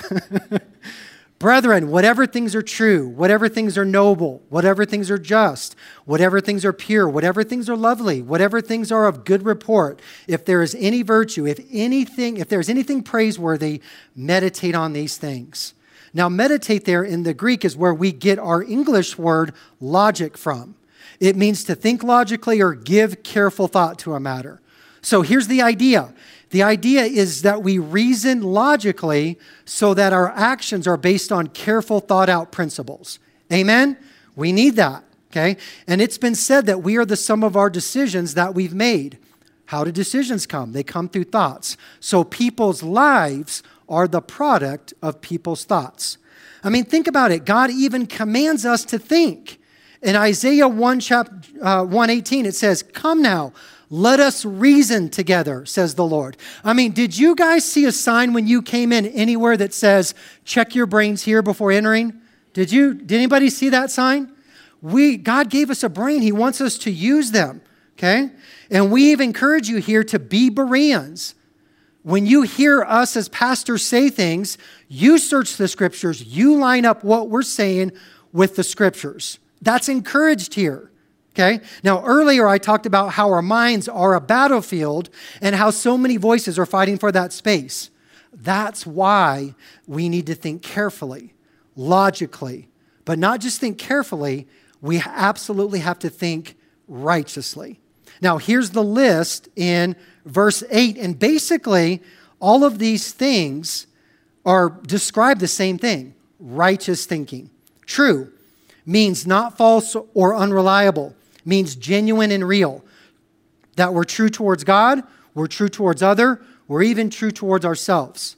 Brethren, whatever things are true, whatever things are noble, whatever things are just, whatever things are pure, whatever things are lovely, whatever things are of good report, if there is any virtue, if anything, if there's anything praiseworthy, meditate on these things. Now, meditate there in the Greek is where we get our English word logic from. It means to think logically or give careful thought to a matter. So here's the idea. The idea is that we reason logically so that our actions are based on careful thought out principles. Amen? We need that, okay? And it's been said that we are the sum of our decisions that we've made. How do decisions come? They come through thoughts. So people's lives are the product of people's thoughts. I mean, think about it. God even commands us to think. In Isaiah one, chapter, uh, one eighteen, it says, "Come now, let us reason together," says the Lord. I mean, did you guys see a sign when you came in anywhere that says, check your brains here before entering? Did you? Did anybody see that sign? We, God gave us a brain. He wants us to use them, okay? And we even encourage you here to be Bereans. When you hear us as pastors say things, you search the scriptures. You line up what we're saying with the scriptures. That's encouraged here. Okay. Now, earlier I talked about how our minds are a battlefield and how so many voices are fighting for that space. That's why we need to think carefully, logically, but not just think carefully. We absolutely have to think righteously. Now, here's the list in verse eight. And basically, all of these things are describe the same thing. Righteous thinking. True means not false or unreliable. Means genuine and real. That we're true towards God, we're true towards other, we're even true towards ourselves.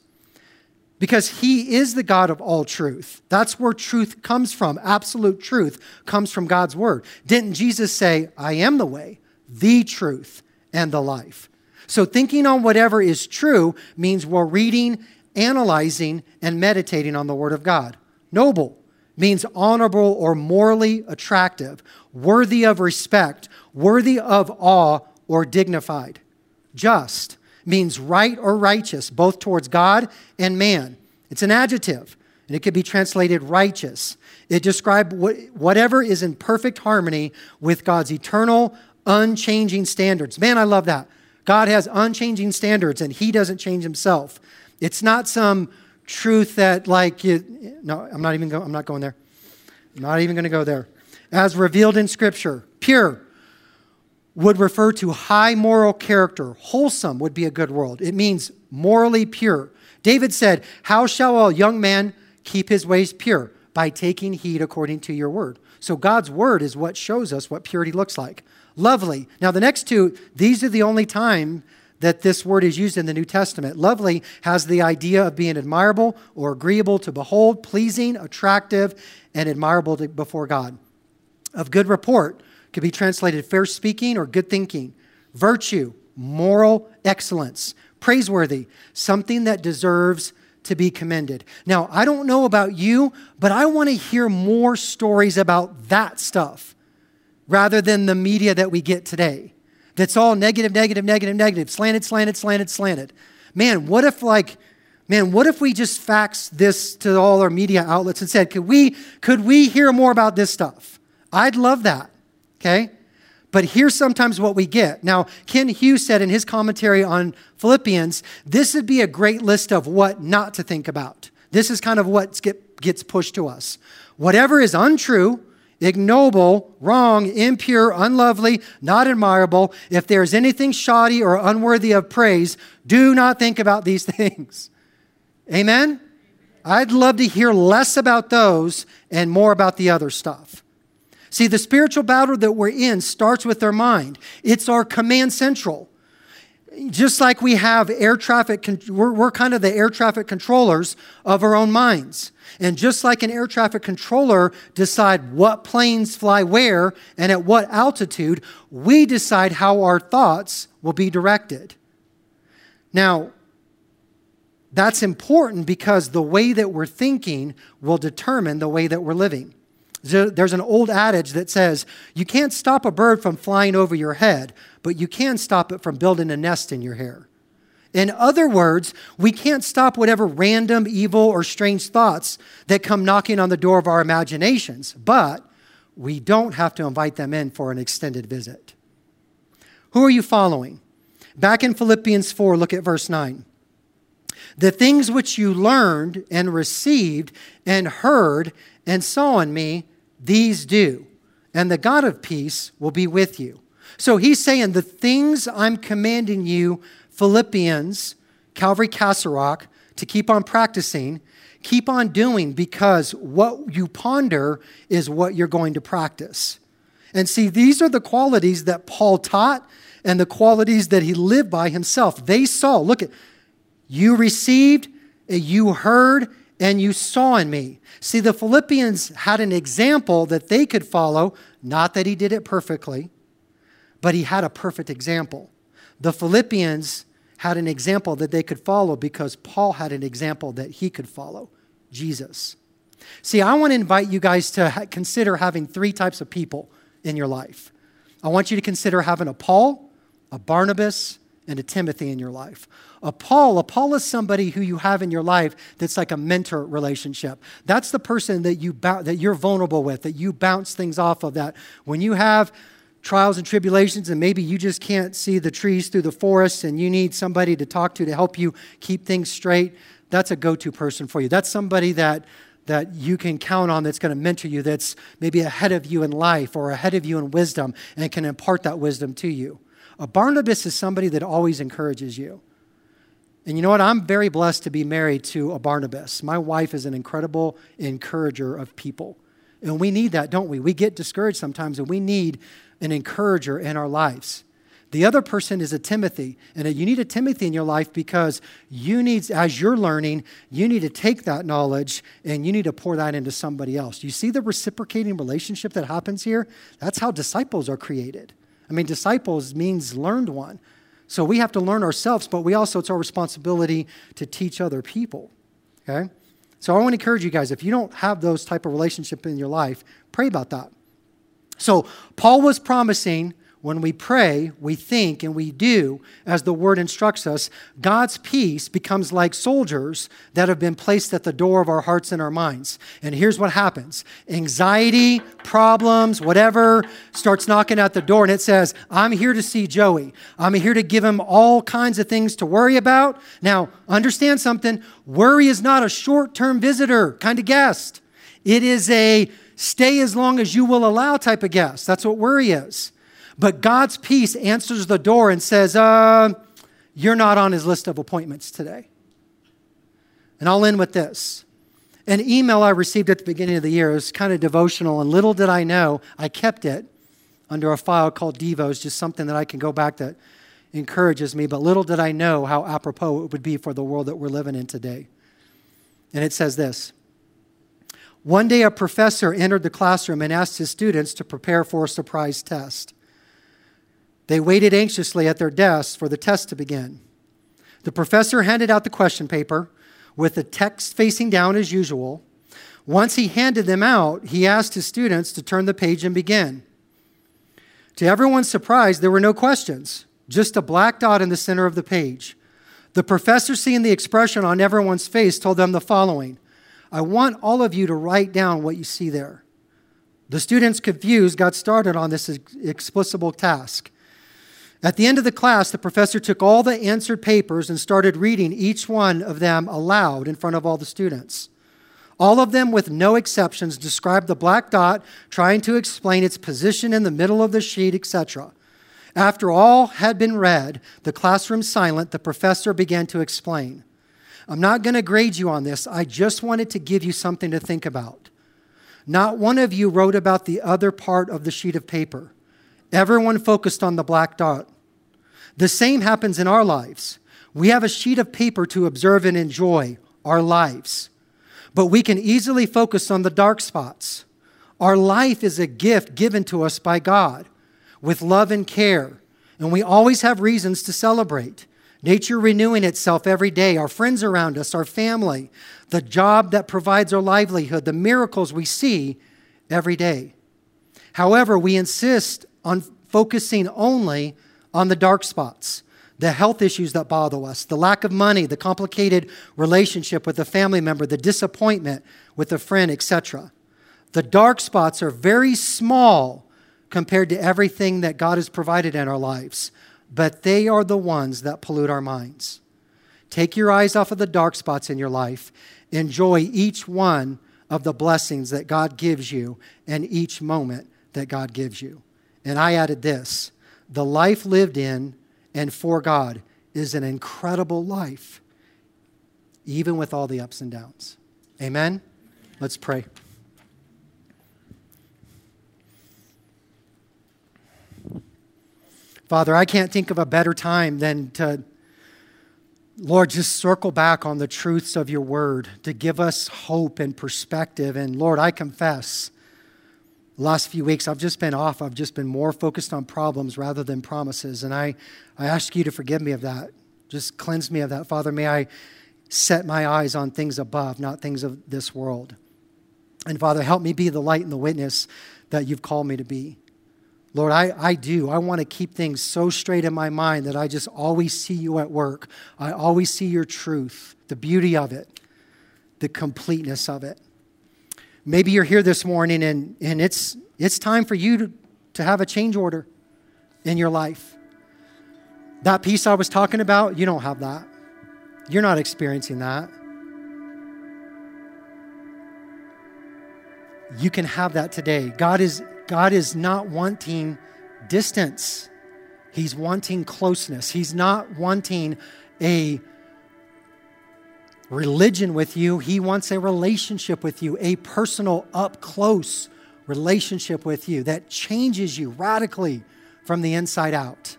Because He is the God of all truth. That's where truth comes from. Absolute truth comes from God's word. Didn't Jesus say, "I am the way, the truth, and the life"? So thinking on whatever is true means we're reading, analyzing, and meditating on the word of God. Noble means honorable or morally attractive, worthy of respect, worthy of awe, or dignified. Just means right or righteous, both towards God and man. It's an adjective, and it could be translated righteous. It describes whatever is in perfect harmony with God's eternal, unchanging standards. Man, I love that. God has unchanging standards, and He doesn't change Himself. It's not some truth that like, you, no, I'm not even going, I'm not going there. I'm not even going to go there. As revealed in Scripture, pure would refer to high moral character. Wholesome would be a good word. It means morally pure. David said, "How shall a young man keep his ways pure? By taking heed according to your word." So God's word is what shows us what purity looks like. Lovely. Now the next two, these are the only time that this word is used in the New Testament. Lovely has the idea of being admirable or agreeable to behold, pleasing, attractive, and admirable to, before God. Of good report could be translated fair speaking or good thinking. Virtue, moral excellence. Praiseworthy, something that deserves to be commended. Now, I don't know about you, but I want to hear more stories about that stuff rather than the media that we get today. That's all negative, negative, negative, negative, slanted, slanted, slanted, slanted. Man, what if like, man, what if we just faxed this to all our media outlets and said, could we, could we hear more about this stuff? I'd love that, okay? But here's sometimes what we get. Now, Ken Hughes said in his commentary on Philippians, this would be a great list of what not to think about. This is kind of what get, gets pushed to us. Whatever is untrue, ignoble, wrong, impure, unlovely, not admirable, if there's anything shoddy or unworthy of praise, do not think about these things. Amen? I'd love to hear less about those and more about the other stuff. See, the spiritual battle that we're in starts with our mind. It's our command central. Just like we have air traffic, we're, we're kind of the air traffic controllers of our own minds. And just like an air traffic controller decide what planes fly where and at what altitude, we decide how our thoughts will be directed. Now, that's important because the way that we're thinking will determine the way that we're living. There's an old adage that says, you can't stop a bird from flying over your head, but you can stop it from building a nest in your hair. In other words, we can't stop whatever random, evil, or strange thoughts that come knocking on the door of our imaginations, but we don't have to invite them in for an extended visit. Who are you following? Back in Philippians four, look at verse nine. The things which you learned and received and heard and saw in me, these do, and the God of peace will be with you. So he's saying the things I'm commanding you, Philippians, Calvary Castle Rock, to keep on practicing, keep on doing, because what you ponder is what you're going to practice. And see, these are the qualities that Paul taught and the qualities that he lived by himself. They saw, look at, you received, you heard, and you saw in me. See, the Philippians had an example that they could follow, not that he did it perfectly, but he had a perfect example. The Philippians had an example that they could follow because Paul had an example that he could follow, Jesus. See, I want to invite you guys to ha- consider having three types of people in your life. I want you to consider having a Paul, a Barnabas, and a Timothy in your life. A Paul, a Paul is somebody who you have in your life that's like a mentor relationship. That's the person that, you that you're vulnerable with, that you bounce things off of, that when you have trials and tribulations and maybe you just can't see the trees through the forest and you need somebody to talk to to help you keep things straight, that's a go-to person for you. That's somebody that that you can count on that's going to mentor you, that's maybe ahead of you in life or ahead of you in wisdom and can impart that wisdom to you. A Barnabas is somebody that always encourages you. And you know what? I'm very blessed to be married to a Barnabas. My wife is an incredible encourager of people. And we need that, don't we? We get discouraged sometimes and we need an encourager in our lives. The other person is a Timothy. And you need a Timothy in your life because you need, as you're learning, you need to take that knowledge and you need to pour that into somebody else. You see the reciprocating relationship that happens here? That's how disciples are created. I mean, disciples means learned one. So we have to learn ourselves, but we also, it's our responsibility to teach other people, okay? So I want to encourage you guys, if you don't have those type of relationship in your life, pray about that. So Paul was promising when we pray, we think, and we do, as the word instructs us, God's peace becomes like soldiers that have been placed at the door of our hearts and our minds. And here's what happens. Anxiety, problems, whatever, starts knocking at the door, and it says, I'm here to see Joey. I'm here to give him all kinds of things to worry about. Now, understand something. Worry is not a short-term visitor kind of guest. It is a stay as long as you will allow type of guest. That's what worry is. But God's peace answers the door and says, uh, you're not on his list of appointments today. And I'll end with this. An email I received at the beginning of the year was kind of devotional, and little did I know, I kept it under a file called Devos, just something that I can go back that encourages me, but little did I know how apropos it would be for the world that we're living in today. And it says this. One day a professor entered the classroom and asked his students to prepare for a surprise test. They waited anxiously at their desks for the test to begin. The professor handed out the question paper with the text facing down as usual. Once he handed them out, he asked his students to turn the page and begin. To everyone's surprise, there were no questions, just a black dot in the center of the page. The professor, seeing the expression on everyone's face, told them the following. I want all of you to write down what you see there. The students, confused, got started on this explicable task. At the end of the class, the professor took all the answered papers and started reading each one of them aloud in front of all the students. All of them, with no exceptions, described the black dot, trying to explain its position in the middle of the sheet, et cetera. After all had been read, the classroom silent, the professor began to explain. I'm not going to grade you on this. I just wanted to give you something to think about. Not one of you wrote about the other part of the sheet of paper. Everyone focused on the black dot. The same happens in our lives. We have a sheet of paper to observe and enjoy our lives, but we can easily focus on the dark spots. Our life is a gift given to us by God with love and care, and we always have reasons to celebrate. Nature renewing itself every day, our friends around us, our family, the job that provides our livelihood, the miracles we see every day. However, we insist on focusing only on the dark spots, the health issues that bother us, the lack of money, the complicated relationship with a family member, the disappointment with a friend, et cetera. The dark spots are very small compared to everything that God has provided in our lives, but they are the ones that pollute our minds. Take your eyes off of the dark spots in your life. Enjoy each one of the blessings that God gives you and each moment that God gives you. And I added this, the life lived in and for God is an incredible life, even with all the ups and downs. Amen? Let's pray. Father, I can't think of a better time than to, Lord, just circle back on the truths of your word to give us hope and perspective. And Lord, I confess, the last few weeks I've just been off. I've just been more focused on problems rather than promises. And I, I ask you to forgive me of that. Just cleanse me of that. Father, may I set my eyes on things above, not things of this world. And Father, help me be the light and the witness that you've called me to be. Lord, I, I do. I want to keep things so straight in my mind that I just always see you at work. I always see your truth, the beauty of it, the completeness of it. Maybe you're here this morning and, and it's, it's time for you to, to have a change order in your life. That peace I was talking about, you don't have that. You're not experiencing that. You can have that today. God is God is not wanting distance. He's wanting closeness. He's not wanting a religion with you. He wants a relationship with you, a personal, up-close relationship with you that changes you radically from the inside out.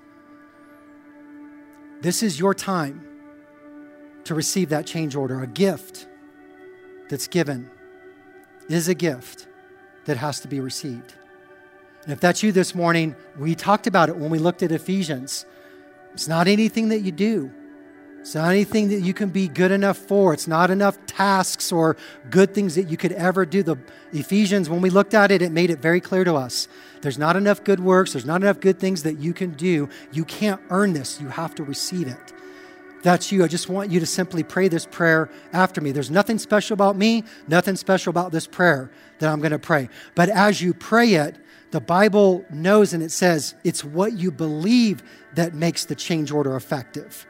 This is your time to receive that change order. A gift that's given is a gift that has to be received. And if that's you this morning, we talked about it when we looked at Ephesians. It's not anything that you do. It's not anything that you can be good enough for. It's not enough tasks or good things that you could ever do. The Ephesians, when we looked at it, it made it very clear to us. There's not enough good works. There's not enough good things that you can do. You can't earn this. You have to receive it. If that's you, I just want you to simply pray this prayer after me. There's nothing special about me, nothing special about this prayer that I'm going to pray. But as you pray it, the Bible knows and it says it's what you believe that makes the change order effective.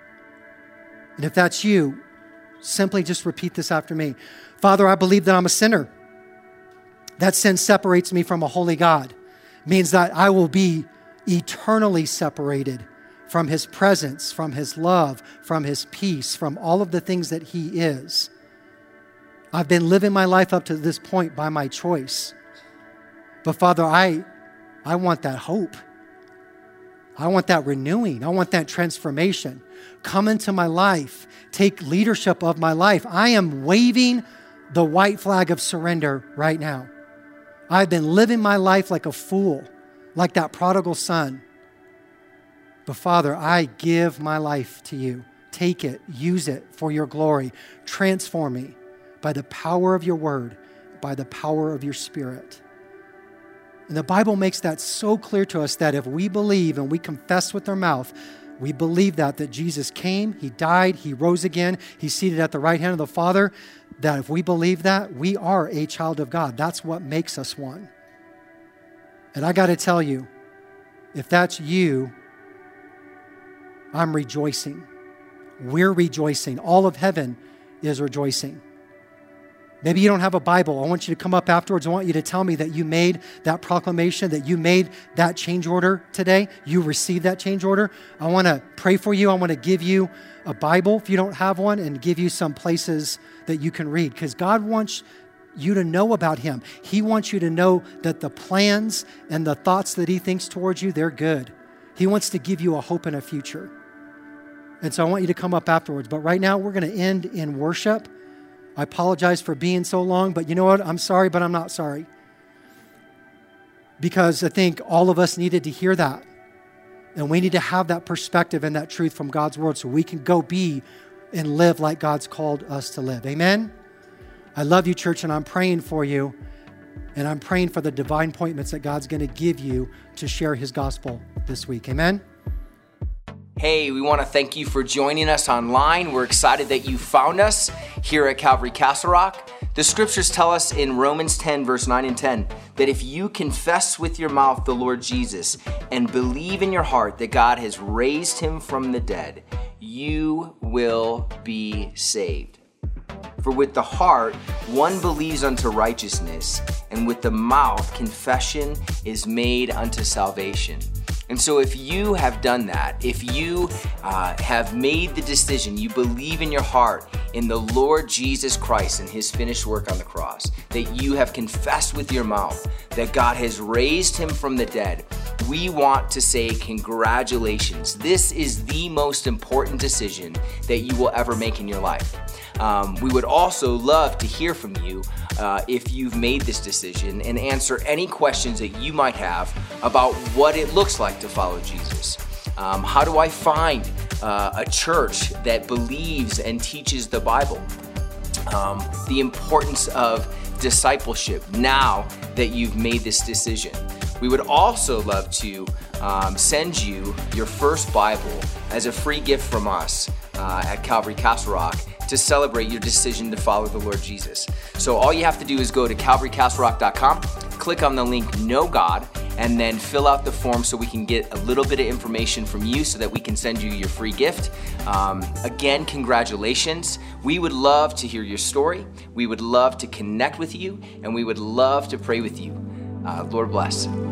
And if that's you, simply just repeat this after me. Father, I believe that I'm a sinner. That sin separates me from a holy God. It means that I will be eternally separated from his presence, from his love, from his peace, from all of the things that he is. I've been living my life up to this point by my choice. But Father, I, I want that hope. I want that renewing. I want that transformation. Come into my life. Take leadership of my life. I am waving the white flag of surrender right now. I've been living my life like a fool, like that prodigal son. But Father, I give my life to you. Take it, use it for your glory. Transform me by the power of your word, by the power of your spirit. And the Bible makes that so clear to us that if we believe and we confess with our mouth, we believe that, that Jesus came, he died, he rose again, he's seated at the right hand of the Father, that if we believe that, we are a child of God. That's what makes us one. And I got to tell you, if that's you, I'm rejoicing. We're rejoicing. All of heaven is rejoicing. Maybe you don't have a Bible. I want you to come up afterwards. I want you to tell me that you made that proclamation, that you made that change order today. You received that change order. I want to pray for you. I want to give you a Bible if you don't have one and give you some places that you can read because God wants you to know about him. He wants you to know that the plans and the thoughts that he thinks towards you, they're good. He wants to give you a hope and a future. And so I want you to come up afterwards. But right now we're going to end in worship. I apologize for being so long, but you know what? I'm sorry, but I'm not sorry. Because I think all of us needed to hear that. And we need to have that perspective and that truth from God's word so we can go be and live like God's called us to live. Amen? I love you, church, and I'm praying for you. And I'm praying for the divine appointments that God's going to give you to share his gospel this week. Amen? Hey, we want to thank you for joining us online. We're excited that you found us here at Calvary Castle Rock. The scriptures tell us in Romans ten, verse nine and ten, that if you confess with your mouth the Lord Jesus and believe in your heart that God has raised him from the dead, you will be saved. For with the heart one believes unto righteousness, and with the mouth confession is made unto salvation. And so if you have done that, if you uh, have made the decision, you believe in your heart in the Lord Jesus Christ and his finished work on the cross, that you have confessed with your mouth that God has raised him from the dead, we want to say congratulations. This is the most important decision that you will ever make in your life. Um, we would also love to hear from you uh, if you've made this decision and answer any questions that you might have about what it looks like to follow Jesus. Um, how do I find uh, a church that believes and teaches the Bible? Um, the importance of discipleship now that you've made this decision. We would also love to um, send you your first Bible as a free gift from us uh, at Calvary Castle Rock to celebrate your decision to follow the Lord Jesus. So all you have to do is go to calvary castle rock dot com, click on the link Know God, and then fill out the form so we can get a little bit of information from you so that we can send you your free gift. Um, again, congratulations. We would love to hear your story. We would love to connect with you, and we would love to pray with you. Uh, Lord bless.